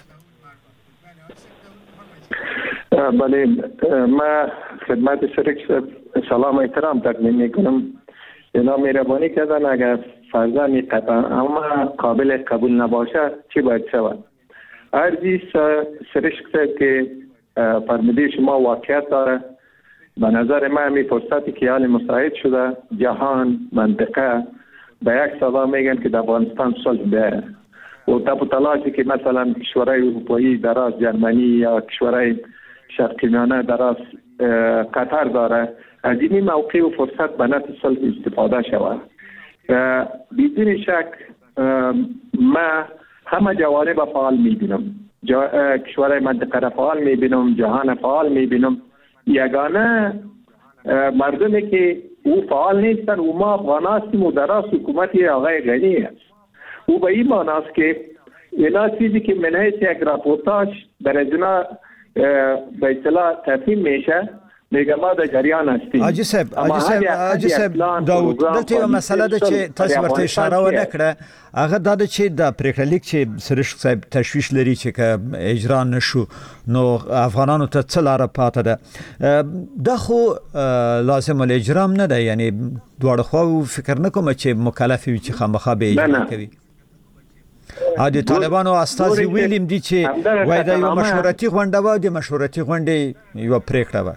بله، ما خدمت شریک سلام احترام تقدیم میکنم. اینا مهربانی کردن اگر فرضاً قطعنامه قابل قبول نباشه چی باید شود؟ عرضی شریک که فرموده شما واقعیت داره. به نظر من همین فرصتی که حال مساعد شده، جهان منطقه به یک صدا میگن که در افغانستان صلح بیاید، و تب و تلاشی که مثلا کشورهای اروپایی دراز، جرمنی یا کشورهای شرقی میانه دراز قطر داره، از این موقع و فرصت به نفع صلح استفاده شود. بدون شک ما همه جوانب فعال میبینم، کشورهای منطقه را فعال میبینم، جهان فعال میبینم. یگانه مردمی که او فعال نیستن و ما افغان هستیم و دراز حکومتی آقای غنی است. او به این معناست که اینا چیزی که من حیث یک راپورتاج در ازنا به اصطلاح تفهیم میشه، میگه ما در جریان هستیم. حاجی صاحب، حاجی صاحب، حاجی صاحب داود، دلته یو مسله ده چې تاسو ورته اشاره ونه کړه، هغه دا ده چې د پریکړه لیک چې سرشک صاحب تشویش لري چې که اجرا نشو نو افغانانو ته څه لاره پاته ده. دا خو لازم الاجرام نه ده، یعنی دواړه خواو فکر نه کوم چې مکلف وي چې خامخا به اجرا کوي. ا د طالبانو استازي ویلیم دي چې وای دا یو مشورتي غونډه و، د مشورتي غونډې یو پریکړه و.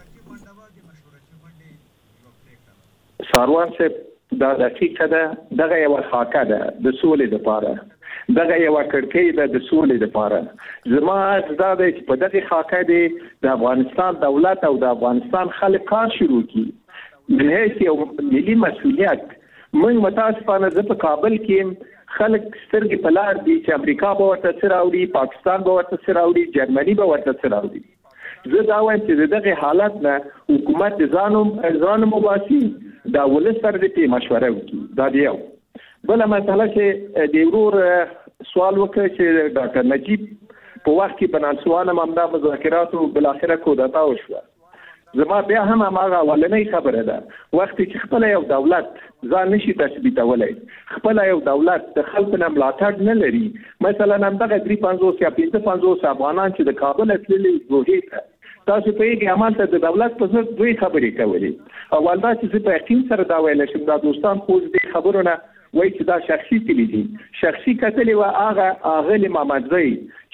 ساروان صاحب دا دقیقه ده، دغه یو خاکه ده د سولې لپاره، دغه یو کړکۍ ده د سولې لپاره. زما عرض دا دی چې په دغه خاکه دی د افغانستان دولت او د افغانستان خلک کار شروع کړي. من حیث یو ملي مسؤلیت، موږ متاسفانه زه په کابل کې خلک سترګې په لار دي چې امریکا به ورته څه راوړي، پاکستان به ورته څه راوړي، جرمني به ورته څه راوړي. زه دا وایم چې د دغه حالت نه حکومت ځان مباسي، دا ولس سره دې مشوره وکړي. دا دی یو. بله مسله چې د ورور سوال وکړ چې ډاکټر نجیب په وخت کې بنانسوان هم همدا مذاکراتو بالاخره کودتا وشوه. زما بیا هم هماغه اولنۍ خبره ده، وختي چې خپل یو دولت ځان نشي تثبیتولی، خپل یو دولت د خلکو نه ملاتړ نه لري، مثلا همدغه درې پنځوس یا پنځه پنځوس افغانان چې د کابل تللي روحې ته، تاسو پوهېږئ همالته د دولت په ضد دوی خبرې کولې. اول دا چې زه په یقین سره دا ویلی شم، دا دوستان خو دې خبرو نه وایي چې دا شخصي تلي دي. شخصي کتلې وه هغه اغلې محمدزی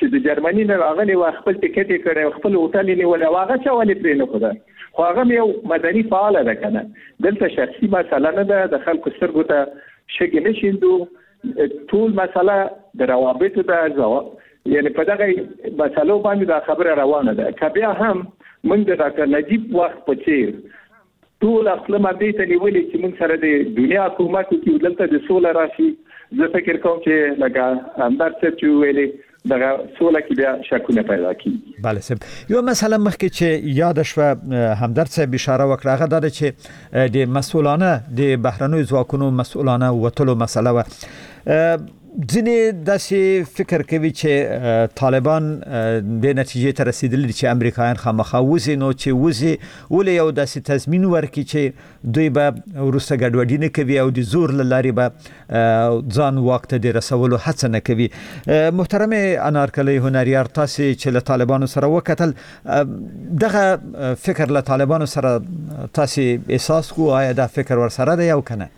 چې د جرمني نه راغلی و خپل ټیکټ یې کړی خپل هوټل یې نیولی و هغه چا ولې پرې نه ښوده خو هغه یو مدني فعاله ده که نه دلته شخصي مسله نه ده د خلکو سترګو ته شګې نه شیندو ټول مسله د روابطو ده یعنې په دغه مسلو باندې دا خبره روانه ده که بیا هم موږ د ډاکټر نجیب وخت په څیر ټول خپل مادې ته نیولې چې موږ سره د دنیا حکومت کې دلته د سوله راشي زه فکر کوم چې لکه همدار صاحب چې ویلې دغه سوله کې بیا شکونه پیدا کیږي. بله صاحب یو مسله مخکې چې یاد شوه همدار صاحب اشاره وکړه هغه دا چې د مسؤلانه د بهرنیو ځواکونو مسؤلانه وتلو مسله و ځینې داسې فکر کوي چې طالبان د نتیجې ته رسیدلي چې امریکایان خامخا وځي نو چې وځي ولې یو داسې تضمین ورکړي چې دوی به وروسته ګډوډي نه کوي او د زور له لارې به ځان واک ته د رسولو هڅه نه کوي. محترم انارکلی هنریار تاسې چې له طالبانو سره وکتل دغه فکر له طالبانو سره تاسې احساس کو آیا دا فکر ورسره دی او که نه؟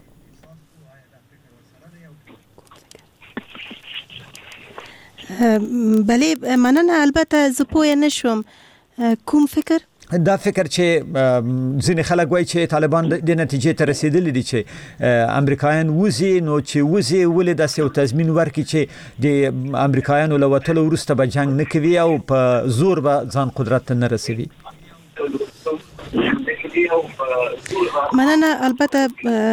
بله مننه البته زه پوه نشوم کوم فکر دا فکر چې ځینې خلک وایي چې طالبان د نتیجې ته رسیدلي دي چې امریکایان وځي نو چې وځي ولې داسې یو تضمین ورکړي چې د امریکایانو له وتلو وروسته به جنګ نه کوي او په زور به ځان قدرت ته نه رسوي. مننه البته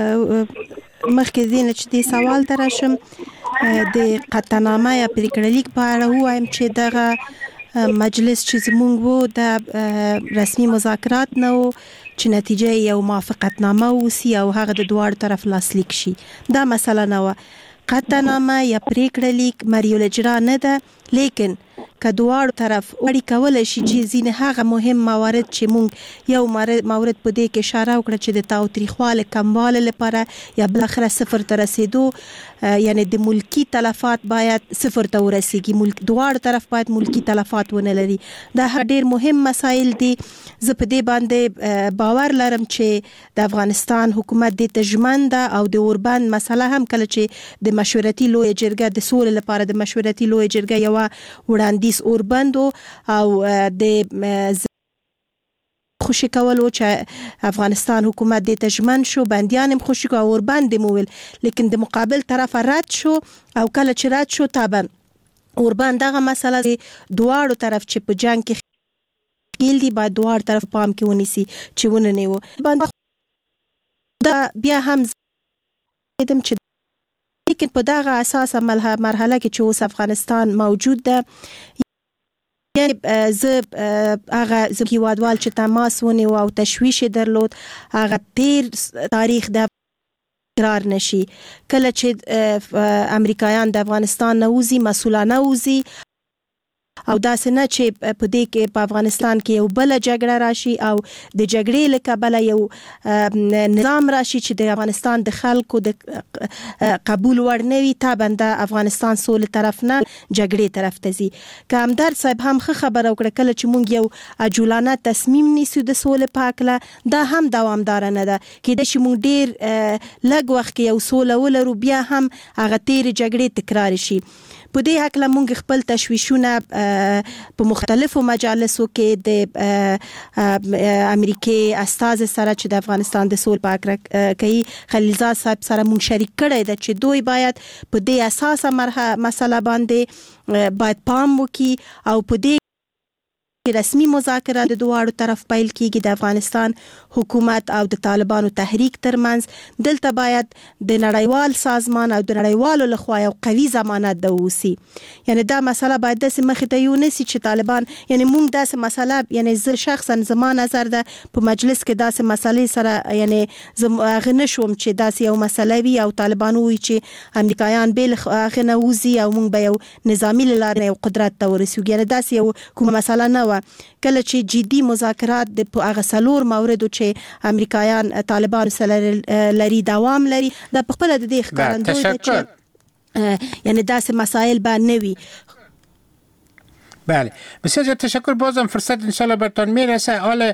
مخکې دې نه چې دې سوال ته راشم د قطعنامه یا پریکړه لیک په اړه ووایم چې دغه مجلس چې زمونږ وو د رسمي مذاکرات نه وو چې نتیجه یو موافقتنامه وسی او هغه د دواړو طرف لاسلیک شي دا مسله نه وه. قطعنامه یا پریکړه لیک مریو الاجرا نه ده لیکن که دواړو طرف وړي کولی شي چې ځینې هغه مهم موارد چې مونږ یو مورد په دې کې اشاره وکړه چې د تاوتریخوالي کموالي لپاره یا بالاخره صفر ته رسیدو یعنی د ملکی تلفات باید صفر ته ورسیږي ملک دواړو طرف باید ملکی تلفات ونه لري دا ډېر مهم مسایل دي. زه په دې باندې باور لرم چې د افغانستان حکومت دې ته ژمن ده او د اوربند مسله هم کله چې د مشورتي لویه جرګه د سولې لپاره د مشورتي لویه جرګه یوه وړاندیز اوربند او د خوشی کولو چې افغانستان حکومت دې ته ژمن شو بندیان هم خوشی کو اوربند مو ویل لیکن د مقابل طرف رد شو او کله چې رد شو طبعا اوربند دغه مسله دواړو طرف چې په جنگ کې خېل دي باید دواړو طرف پام کې ونیسي چې ونه نیو دا بیا هم دم چې لیکن په دغه اساس مرحله کې چې اوس افغانستان موجود ده یعنی زه هغه زه هیوادوال چې تماس ونیو او تشویش درلود هغه تیر تاریخ د تکرار نشي کله چې امریکایان د افغانستان نه وځي مسؤلانه وځي او داسې نه چې په دې کې په افغانستان کې یو بل جګړه راشي او د جګړې له کبله یو نظام راشي چې د افغانستان د خلکو د قبول وړ نه وي طبعا د افغانستان سولې طرف نه جګړې طرف ته ځي. که همدار صاحب هم ښه خبره وکړه کله چې موږ یو عجولانه تصمیم نیسو د سولې په هکله دا هم دوامداره نه ده کېدای شي موږ ډېر لږ وخت کې یو سوله ولرو بیا هم هغه تېرې جګړې تکرار شي. په دې هکله موږ خپل تشویشونه په مختلفو مجالسو کې د امریکای استازي سره چې د افغانستان د سولې په اړه کوي خلیلزاد صاحب سره موږ شریک کړی ده چې دوی باید په دې اساسه مسله باندې باید پام وکړي او په دې رسمي مذاکرات د دواړو طرف پیل کیږي د افغانستان حکومت او د طالبانو تحریک ترمنځ دلته باید د نړیوال سازمان او د نړیوالو لخوا یو قوي ضمانت د وسی یعنی دا مسله باید داسې مخې ته یو نسی چې طالبان یعنی موږ داسې مسله یعنی زه شخصا زما نظر ده په مجلس کې داسې مسلې سره یعنی زه هغه نشوم چې داسې یو مسله وي او طالبان وایي چې امریکایان بیل هغه نه وځي او موږ به یو نظامی لاره یو قدرت ته ورسیږو یعنی داسې یو کومه مسله نه کله چې جدي مذاکرات د هغه څلور موردو چې امریکایان طالبان سره لري دوام لري د خپل د دې ښکارندوی چې یعنی داسې مسایل به نه وي. بله بسیار زیاد تشکر. بازم فرصت انشالله برتان میرسه. حال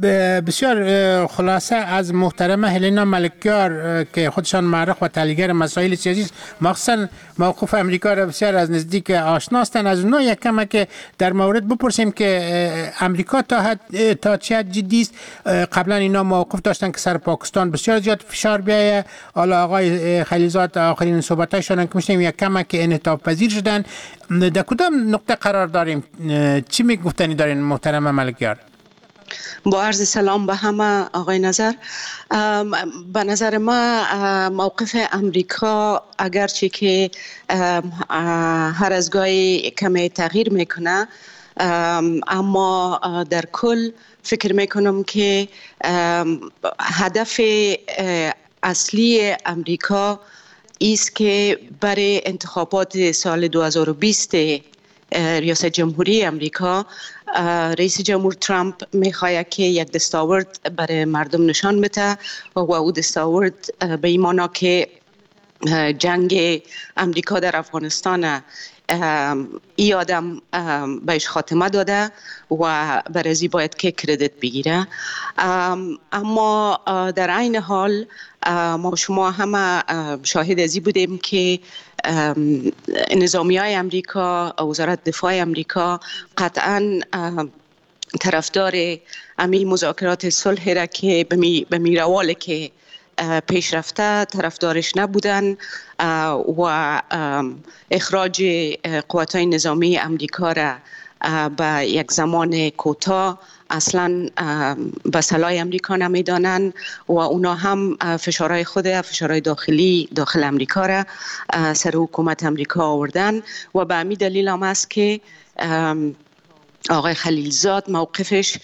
بسیار خلاصه از محترمه هلینا ملکیار که خودشان معرخ و تحلیلگر مسائل سیاسی مخصوصا موقف امریکا را بسیار از نزدیک آشناستن، از اونها یک کم که در مورد بپرسیم که امریکا تا حد تا چه حد جدی است. قبلا اینا موقف داشتن که سر پاکستان بسیار زیاد فشار بیایه. حالا آقای خلیلزاد آخرین صحبتایشان که میشنیم یک کم که انعطاف پذیر شدن. در کدام نقطه قرار داریم؟ چی میگفتنی دارین محترم ملکیار؟ با عرض سلام به همه آقای نظر. به نظر ما موقف امریکا اگرچه که هر از گاهی کمی تغییر میکنه، اما در کل فکر میکنم که هدف اصلی امریکا ایست که برای انتخابات سال دو هزار و بیست ریاست جمهوری امریکا رئیس جمهور ترامپ میخواد که یک دستاورد برای مردم نشان بده و او دستاورد به این معنی که جنگ امریکا در افغانستان ای آدم بهش خاتمه داده و برای باید که کردیت بگیره. اما در عین حال ما شما همه شاهد ازی بودیم که نظامی های امریکا، وزارت دفاع امریکا قطعا طرفدار امی مذاکرات صلح را که به میروال که پیش رفته طرفدارش نبودن و اخراج قواتهای نظامی امریکا را به یک زمان کوتاه اصلا به صلاح امریکا نمیدانند و اونا هم فشارهای خود فشارهای داخلی داخل امریکا را سر حکومت امریکا آوردن و به همین دلیل هم است که آقای خلیلزاد موقفش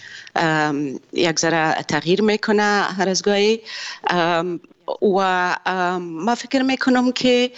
یک ذره تغییر میکنه هر از گاهی و ما فکر میکنم که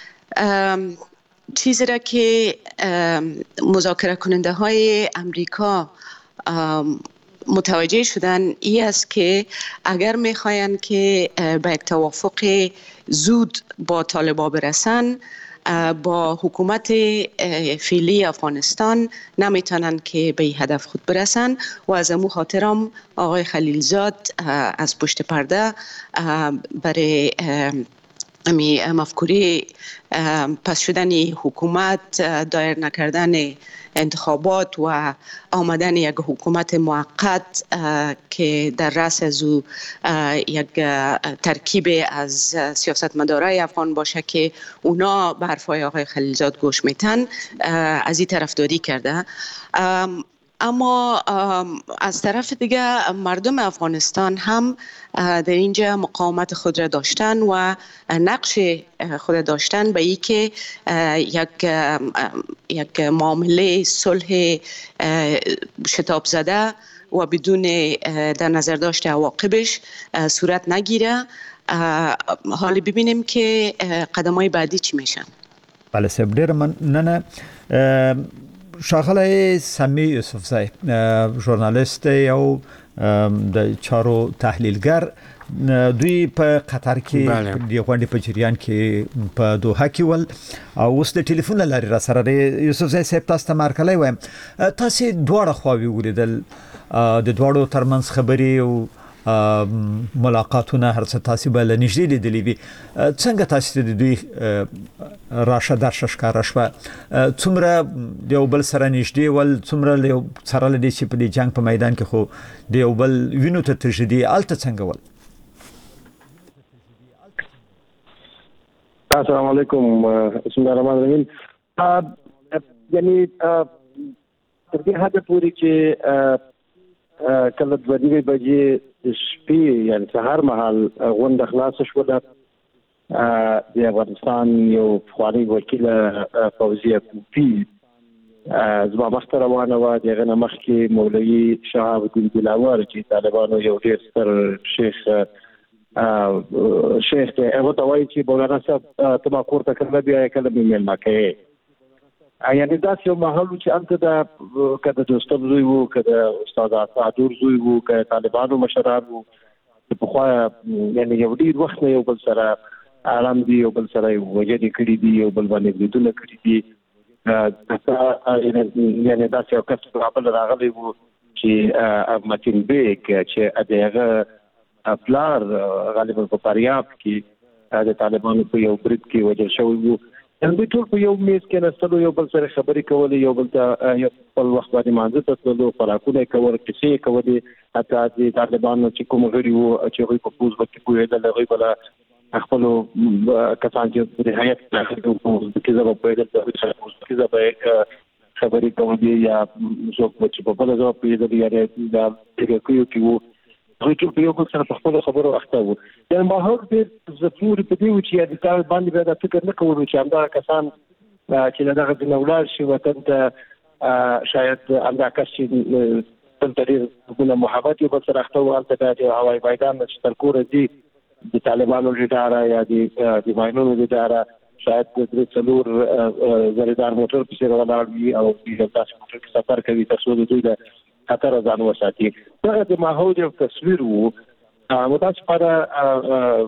چیزی را که مذاکره کننده های امریکا متوجه شدن ای است که اگر میخواین که به یک توافق زود با طالبان برسن، با حکومت فعلی افغانستان نمیتونن که به این هدف خود برسن و از امو خاطرم آقای خلیلزاد از پشت پرده برای امی مفکوری پس شدن حکومت، دایر نکردن انتخابات و آمدن یک حکومت موقت که در رأس از او یک ترکیب از سیاستمدارای افغان باشه که اونا به حرفای آقای خلیلزاد گوش میتن، از این طرفداری کرده. اما از طرف دیگه مردم افغانستان هم در اینجا مقاومت خود را داشتن و نقش خود داشتن به ای که یک یک معامله صلح شتاب زده و بدون در نظر داشته عواقبش صورت نگیره. حالا ببینیم که قدم‌های بعدی چی میشن. بله سبدیر من نه شاغله سمی یوسفزی ژورنالیست او د چارو تحلیلگر دوی په قطر کې د غونډې په جریان کې په دوحه کې ول او اوس د ټلیفون لارې را سره یوسفزی صاحب تاسو ته مارکلی وایم تاسو دواړه خواوې ولیدل د دواړو ترمنځ خبرې او ملاقاتونه هر څه تاسو به لنیږدې لیدلې وي څنګه تاسو د دوی راشه درشه ښکاره شوه څومره د یو بل سره نږدې ول څومره له یو سره له دې چې په دې جنګ په میدان کې خو د یو بل وینو ته تږدي هلته څنګه ول؟ السلام علیکم بسم الله الرحمن الرحیم. یعنی تر دې حده پورې چې کله دوه نیمې بجې شپې یعنې سهار مهال غونډه خلاصه شوله د افغانستان یو پخوانی وکیله فوزیه کوپي زما مخته روانه وه. د هغې نه مخکې مولوي شهاب الدین دلاور چې طالبانو یو ډېر ستر شیخ شیخ دی هغه ته وایي چې مولانا صاحب ته ما کور ته کله بیا کله مې میلمه کوې. یعنې داسې یو مهال و چې هلته د که د دوستم زوی وو که د استاد عطادور زوی وو که طالبانو مشران وو د پخوا یعنې یو ډېر وخت نه یو بل سره آرام دي یو بل سره یې وژنې کړي دي یو بل باندې بریدونه کړي دي یعنی دا یو کس په خپل راغلی وو چې متین بیگ چې دغه پلار غالبا په فاریاب کې د طالبانو په یو برید کې وژل شوی وو. نن دوی ټول په یو میز کې نستلو، یو بل سره خبرې کولې، یو بل ته خپل وخت باندې مانځه ته تللو، خوراکونه کول، کیسې کولې. حتی د طالبانو چې کوم غړي وو چې هغوی په پوز کې پوهېدل، هغوی به خپل کسان چې د هیات داخلي وو کې زه به پوهېدل د هغوی سره پوز کې زه به خبرې کولې، یا څوک به چې په بله ځای پوهېدل، یعنې دا ترکیو کې وو، هغوی ټول په یو بل سره په خپلو خبرو اخته وو. یعنې ماحول ډېر زه پورې په دې و چې د تا باندې بیا دا فکر نه کولو چې همدغه کسان چې له دغه ځایه ولاړ شي وطن ته، شاید همدا کس چې دلته ډېر ګونه محبت یو بل سره اخته وو، هلته بیا د هوایي میدان نه چې تر کوره ځي د طالبانو لیداره یا د ماینونو لیداره، شاید د درې څلور زریدار موټر پسې ولاړ وي او یو داسې موټر کې سفر کوي تر څو د دوی د خطر ځان وساتي. دغه د ماحول یو تصویر وو. متاسفانه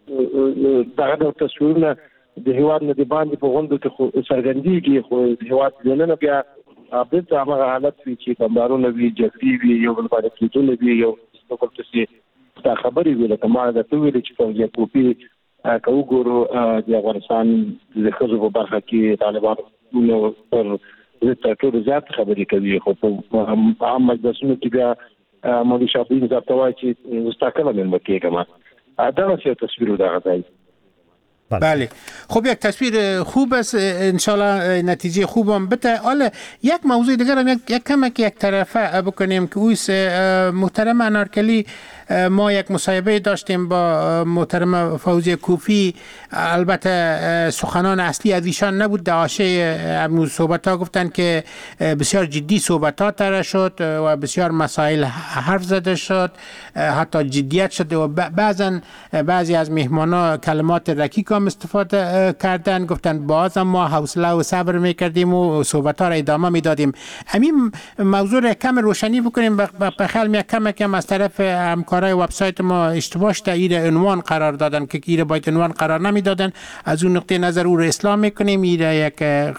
دغه ډول تصویرونه د هېواد نه د باندې په غونډو کې څرګندېږي، خو د هېواد دننه بیا بېرته همغه حالت وي چې بمبارونه وي، جګړې وي، یو بل باندې کېدونه وي، یو بل پسې دا خبرې وي. لکه ما درته ویلې چې فوزیه کوفي که وګورو د افغانستان د ښځو په برخه کې طالبانو پر ضد تر ټولو زیات خبرې کوي، خو په عام مجلسونو کې بیا مولوي شاهبدین صاحب ته وایي چې ستا کله مېلمه کېږم. دغسې یو تصویر و دغه ځای. بله خب یک تصویر خوب است، انشالله نتیجه خوب هم بده. حالا یک موضوع دیگر هم یک کمک یک طرفه بکنیم که اویس محترم انارکلی، ما یک مصاحبه داشتیم با محترم فوزیه کوفی، البته سخنان اصلی از ایشان نبود، در حاشیه امروز صحبت ها گفتن که بسیار جدی صحبت ها طرح شد و بسیار مسائل حرف زده شد، حتی جدیت شد و بعضا بعضی از مهمان ها کلمات رکیک هم استفاده کردن، گفتن باز ما حوصله و صبر میکردیم و صحبت ها را ادامه میدادیم. همین موضوع را کم روشنی بکنیم، بخیال یک کم کم از طرف همکارای وبسایت ما اشتباه شده، ایره عنوان قرار دادن که ایره باید عنوان قرار نمیدادن. از اون نقطه نظر او را اصلاح میکنیم. ایره یک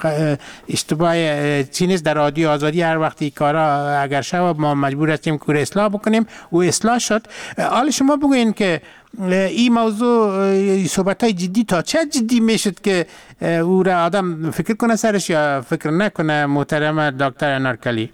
اشتباه چینیست در رادیو آزادی، هر وقتی کارا اگر شود ما مجبور هستیم که اصلاح بکنیم و اصلاح شد. حالا شما بگوین که این موضوع صحبت‌های جدی تا چه جدی میشد که او را آدم فکر کنه سرش یا فکر نکنه؟ محترم دکتر انارکلی.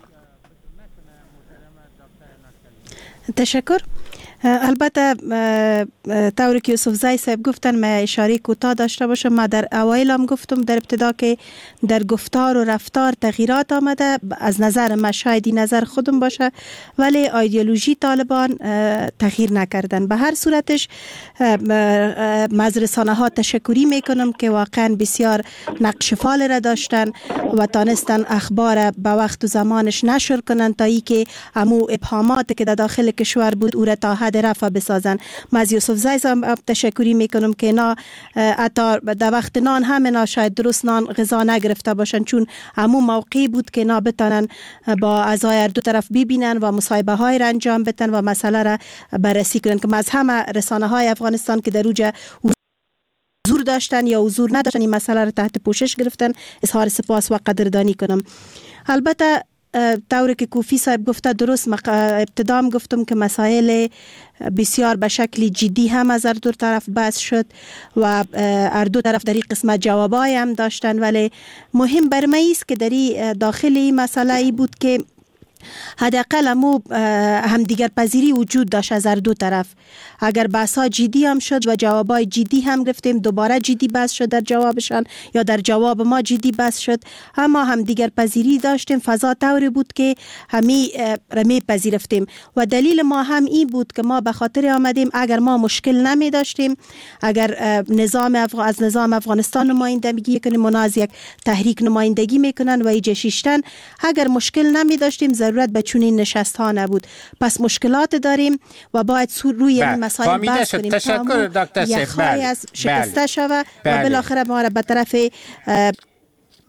تشکر. البته طوری که یوسف زی صاحب گفتن ما اشاره کوتاه داشته باشم. ما در اوایل هم گفتم در ابتدا که در گفتار و رفتار تغییرات آمده. از نظر ما شاید این نظر خودم باشه، ولی ایدئولوژی طالبان تغییر نکردن. به هر صورتش از رسانه ها تشکری میکنم که واقعا بسیار نقش فعال را داشتن و تانستن اخبار به وقت و زمانش نشر کنن تا ای که امو ابهامات که در داخل کشور بود او را تا حد رفع بسازن. من از یوسف زی هم تشکری میکنم که نا حتی در وقت نان هم نا شاید درست نان غذا نگرفته باشن، چون همو موقعی بود که نا بتانن با اعضای دو طرف ببینن و مصاحبه های را انجام بدن و مسئله را بررسی کنن. که از همه رسانه های افغانستان که در اوج حضور داشتن یا حضور نداشتن این مسئله را تحت پوشش گرفتن، اظهار سپاس و قدردانی کنم. البته طوری که کوفی صاحب گفته درست، ابتدا هم گفتم که مسائل بسیار به شکل جدی هم از هر دو طرف بحث شد و هر دو طرف در این قسمت جوابای هم داشتن، ولی مهم بر من است که در داخل این مسئله ای بود که حداقل همو هم دیگر پذیری وجود داشت از هر دو طرف. اگر بحث‌ها جدی هم شد و جوابای جدی هم گرفتیم، دوباره جدی بحث شد در جوابشان یا در جواب ما جدی بحث شد، اما هم دیگر پذیری داشتیم. فضا طوری بود که همی رمی پذیرفتیم و دلیل ما هم این بود که ما به خاطر آمدیم اگر ما مشکل نمی داشتیم، اگر نظام افغ... از نظام افغانستان نمایندگی کنیم، مناز یک تحریک نمایندگی میکنن و ایجا شیشتن، اگر مشکل نمی داشتیم ضرورت به چنین نشست ها نبود. پس مشکلات داریم و باید روی این مسائل بحث کنیم. تشکر دکتر صاحب. از شکسته شوه و بالاخره ما را به طرف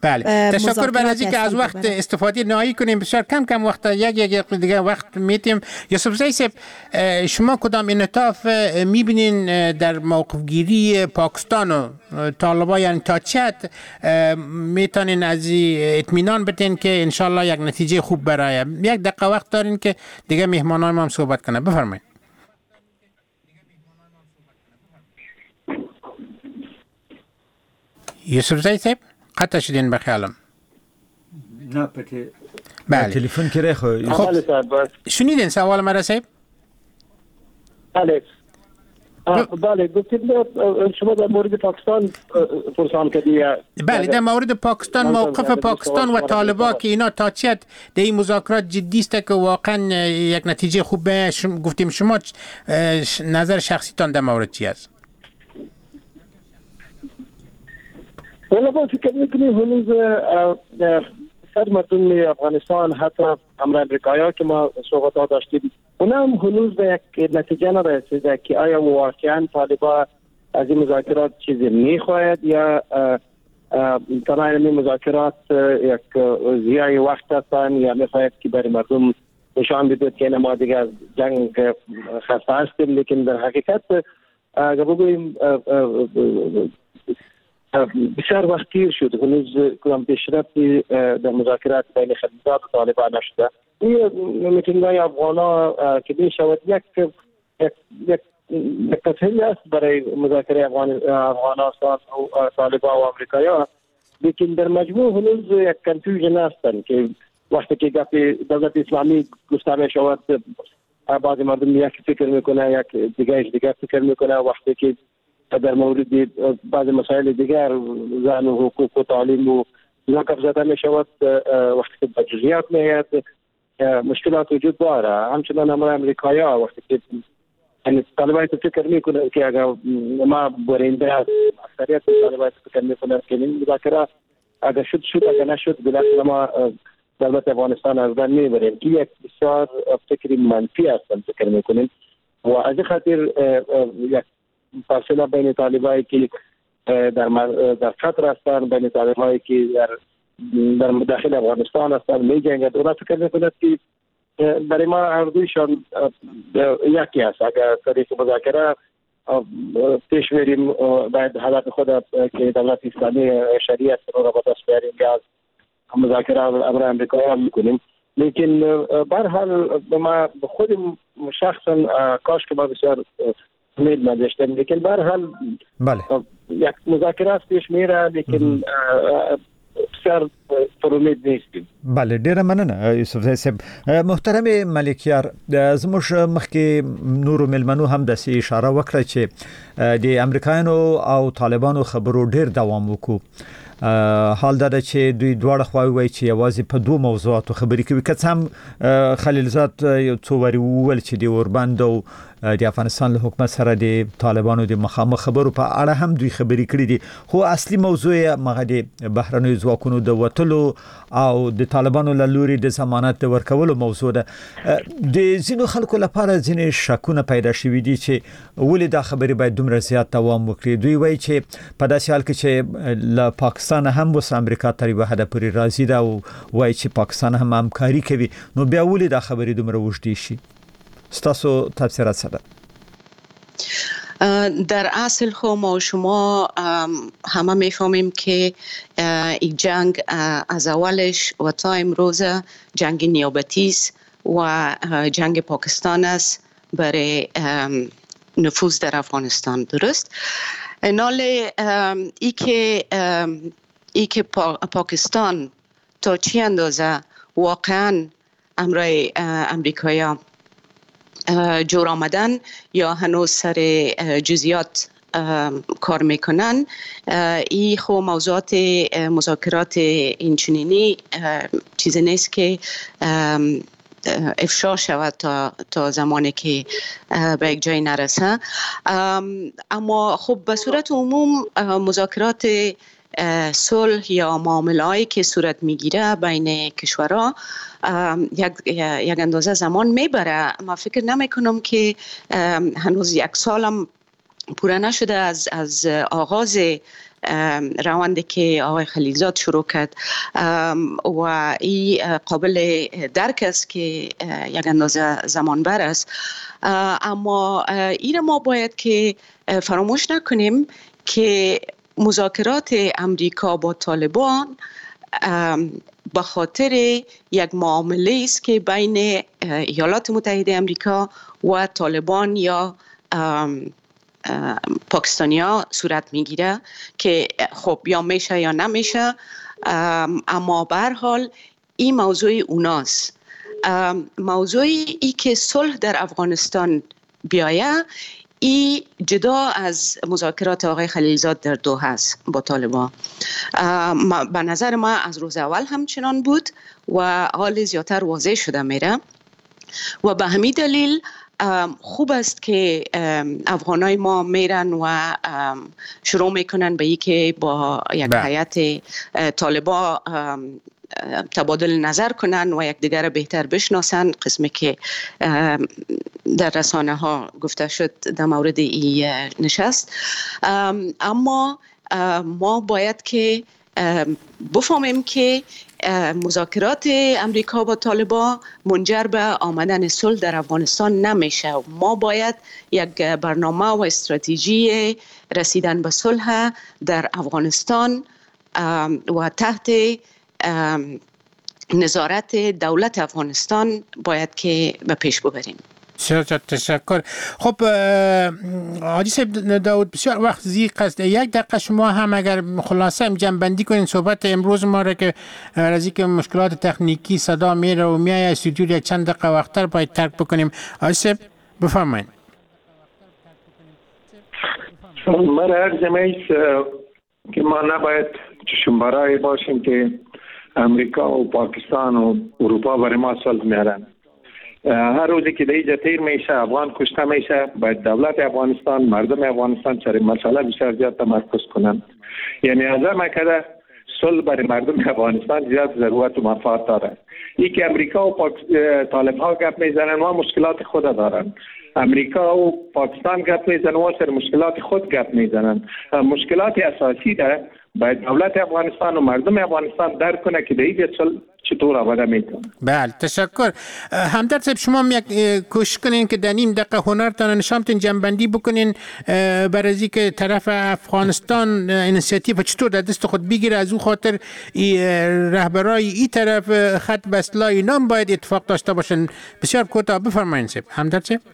بله تشکر بر از اینکه از وقت استفاده نهایی کنیم. بسیار کم کم وقت یک یک دیگه وقت میتیم. یوسف زی صاحب شما کدام انعطاف میبینین در موقف گیری پاکستان و طالبان، یعنی تا چه حد میتونین از اطمینان بدین که انشالله یک نتیجه خوب برای یک دقیقه وقت دارین که دیگه مهمانان ما هم صحبت کنه. بفرمایید. یوسف زی صاحب قطع شدین بخیالم. نه پتی بله تلفن کرده خو خب شنیدین سوال مرا صاحب؟ بله بله گفتید شما در مورد پاکستان پرسان کردی. بله در مورد پاکستان موقف پاکستان و طالبان که اینا تا چه حد در این مذاکرات جدی است که واقعا یک نتیجه خوب به گفتیم. شما نظر شخصیتان در مورد چی است؟ ولی با فکر میکنیم هنوز سر مردم افغانستان حتی امر امریکایی که ما صحبت داشتیم اونا هم هنوز به یک نتیجه نرسیده که آیا واقعا طالبان از این مذاکرات چیزی میخواهد یا تمام این مذاکرات یک ضیاع وقت هستند یا میخواهد که برای مردم نشان بدهد که ما دیگه از جنگ خسته هستیم. لیکن در حقیقت اگر بگوییم بسیار وقت تیر شد، هنوز کدام پیشرفتی در مذاکرات بین خلیجزاد و طالبان نشده. این میتینگ‌های افغانا که میشود یک یک یک تسهیل است برای مذاکره افغانستان و طالبان و آمریکایی‌ها، لیکن در مجموع هنوز یک کنفیوژن هستند که وقتی که گپ دولت اسلامی گفته میشود بعض مردم یک فکر میکنه یک دیگه دیگه فکر میکنه، وقتی که در مورد بعض مسائل دیگر زن و حقوق و تعلیم و گپ زده می شود، وقتی که به جزئیات میاد مشکلات وجود داره. همچنان امر امریکایی ها وقتی که یعنی طالبان فکر میکنه که اگر ما برنده از اکثریت طالبان فکر میکنه که این مذاکره اگر شد شد اگر نشد بالاخره ما دولت افغانستان از بین میبریم. این یک بسیار فکری منفی است فکر میکنیم و از این خاطر یک فاصله بین طالبایی که در در خطر هستند بین طالبایی که در در داخل افغانستان هستند می جنگند. اونا فکر میکنند که برای ما هر دویشان یکی است. اگر طریق مذاکره پیش بریم باید هدف خود که دولت اسلامی شریعت رو با دست بیاریم که از مذاکره امر امریکایی هم میکنیم. لیکن به حال ما خودم شخصا کاش که ما بسیار امید نداشتم، لیکن به هر حال بله یک مذاکره پیش میره، لیکن بسیار پر امید نیستیم. بله ډیره مننه یوسف زی صاحب. محترم ملکیار زموږ مخکې نورو ملمنو هم د سی اشاره وکړه چې د امریکایانو او طالبانو خبرو ډیر دوام وکړو. حال دا چې دوی دواړه خواوې وایي چې یوازې په دوه موضوعاتو خبرې کوي، که څه هم خلیلزاد یو څو وارې وویل چې د اوربند او د افغانستان له حکومت سره د طالبانو د مخامخ خبرو په اړه هم دوی خبرې کړې دي، خو اصلي موضوع یې مغه د بهرنیو ځواکونو د وټلو او د طالبانو له لوري د ضمانت د ورکولو موضوع ده. د ځینو خلکو لپاره ځینې شکونه پیدا شوي دي چې ولې دا خبرې باید دومره زیات دوام وکړي. دوی وایي چې په داسې حال کې چې له پاکستان هم وس امریکا تر یوه حده پورې راضي ده او وایي چې پاکستان هم همکاري کوي، نو بیا ولې دا خبرې دومره اوږدې شي؟ ستاسو تفسیرات څه ده؟ در اصل خو ما و شما همه میفهمیم که این جنگ از اولش و تا امروز جنگ نیابتی است و جنگ پاکستان است برای نفوذ در افغانستان. درست؟ ناله ای که ای که پاکستان تا چی اندازه واقعا امرای امریکایی جور آمدن یا هنوز سر جزئیات کار میکنن، این خو موضوعات مذاکرات اینچنینی چیزی نیست که افشا شود تا تا زمانی که به یک جای نرسه. اما خب به صورت عموم مذاکرات صلح یا معامله‌ای که صورت میگیره بین کشورها یک یک اندازه زمان میبره. ما فکر نمی کنم که هنوز یک سالم پوره نشده از از آغاز روندی که آقای خلیلزاد شروع کرد و این قابل درک است که یک اندازه زمان بر است، اما این ما باید که فراموش نکنیم که مذاکرات امریکا با طالبان به خاطر یک معامله است که بین ایالات متحده امریکا و طالبان یا پاکستانیا صورت میگیره که خب یا میشه یا نمیشه، اما به هر حال این موضوع اوناست. موضوعی ای که صلح در افغانستان بیایه ای جدا از مذاکرات آقای خلیلزاد در دوحه است با طالبان. به نظر ما از روز اول همچنان بود و حال زیادتر واضح شده میره و به همین دلیل خوب است که افغانای ما میرن و شروع میکنن به ای که با یک هیئت طالبان تبادل نظر کنن و یک دیگر بهتر بشناسن، قسمی که در رسانه ها گفته شد در مورد این نشست. اما ما باید که بفهمیم که مذاکرات امریکا با طالبان منجر به آمدن صلح در افغانستان نمیشه. ما باید یک برنامه و استراتژی رسیدن به صلح در افغانستان و تحت نظارت دولت افغانستان باید که به پیش ببریم. بسیار تشکر. خب حاجی صاحب داود، بسیار وقت زیق است، یک دقیقه شما هم اگر خلاصه جمع بندی کنین صحبت امروز ما را که از اینکه مشکلات تکنیکی صدا میره و میای استودیو یک چند دقیقه وقتر باید ترک بکنیم. حاجی صاحب بفرمایید. من عرض میست که ما نباید چشمبرای باشیم که امریکا و پاکستان و اروپا برای ما صلح میارن. هر روزی که دیگه تیر میشه افغان کشته میشه، باید دولت افغانستان، مردم افغانستان سر مسئله بسیار زیاد تمرکز کنند. یعنی از همه کده صلح برای مردم افغانستان زیاد ضرورت و منفعت داره. این که امریکا و پاک... طالب ها گپ میزنن و مشکلات خود دارن، امریکا و پاکستان گپ میزنن و سر مشکلات خود گپ میزنن. مشکلات اساسی ده باید دولت افغانستان و مردم افغانستان درک کنه که دیگه صلح چطور آمده میتونه. بله تشکر. همدرد صاحب شما یک کوشش کنین که در نیم دقیقه هنرتان نشانتون جنبندی بکنین برای از که طرف افغانستان اینیشیتیو چطور در دست خود بگیره، از او خاطر رهبرای این طرف خط بسلا اینا باید اتفاق داشته باشن. بسیار کوتاه بفرمایید صاحب. همدرد صاحب.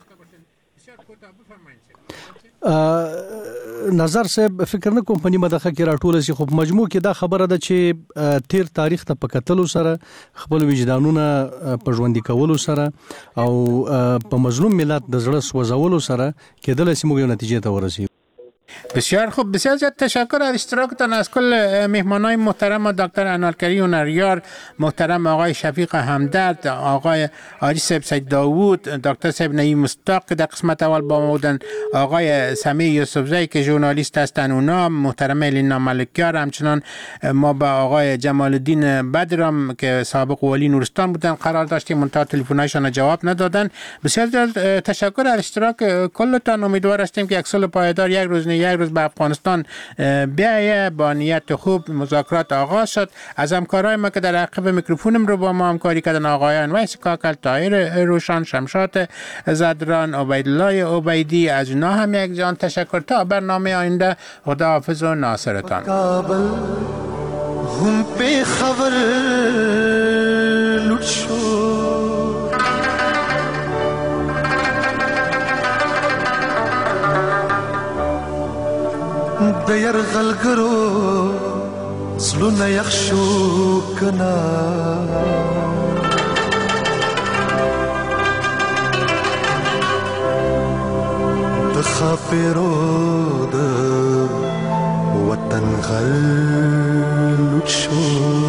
نظر صاحب فکر نه کوم په نیمه دغه کې راټول شي، خو مجموع کې دا خبره ده چې تیر تاریخ ته په کتلو سره خپل وجدانونه په ژوندۍ کولو سره او په مظلوم ملت د زړه سوځولو سره کېدل چې موږ یو نتیجې ته ورسیږو. بسیار خوب. بسیار زیاد تشکر از اشتراکتان از کل مهمانای محترم دکتر انارکری هنریار، محترم آقای شفیق همدرد، آقای حاجی صاحب سید داوود، دکتر صاحب نعیم مصداق که در قسمت اول با ما بودن، آقای سمیع یوسفزئی که ژورنالیست هستند اونا، محترم لینا ملکیار، همچنان ما با آقای جمال الدین بدرم که سابق والی نورستان بودن قرار داشتیم، منتها تلفن‌هایشان جواب ندادن. بسیار زیاد تشکر از اشتراک کلتان. امیدوار هستیم که یک صلح پایدار یک روز نه یک روز به افغانستان بیایه. با نیت خوب مذاکرات آغاز شد. از همکارای ما که در عقب میکروفونم رو با ما همکاری کردن، آقایان ویس کاکل، طاهر روشان، شمشاد زدران، عبیدالله عبیدی، از اونا هم یک جان تشکر. تا برنامه آینده خداحافظ و ناصرتان. هم به خبر لوټ شو د یرغلګرو زلونه یخ شو کنا د خاپیرو د وطن غل لوټ شو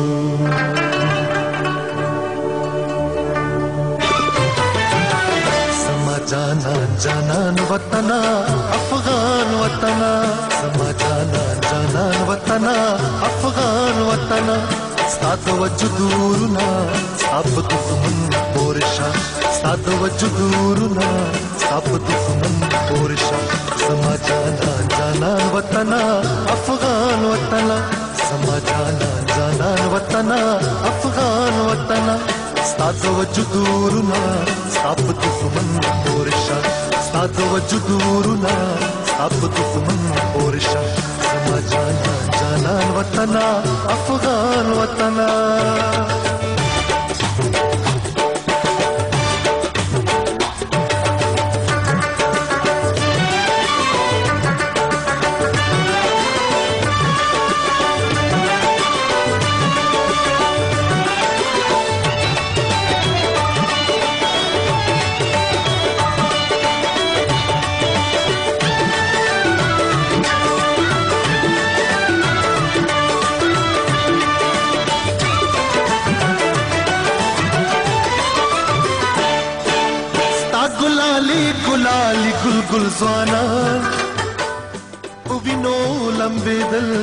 سما جانا جانان وطن افغان وطن سما جانا جانان وطن افغان وطن ستاد وجودورنا ساب دښمن پورشا ستاد وجودورنا ساب دښمن پورشا سما جانا جانان وطن افغان وطن ستاد وجودورنا ستاب دښمن اورشا ستاد وجودورنا ستاب دښمن اورشا زما جانا جانان وطنا افغان وطنا गुलाली गुल गुल ज़वाना ओ विनो लंबे दल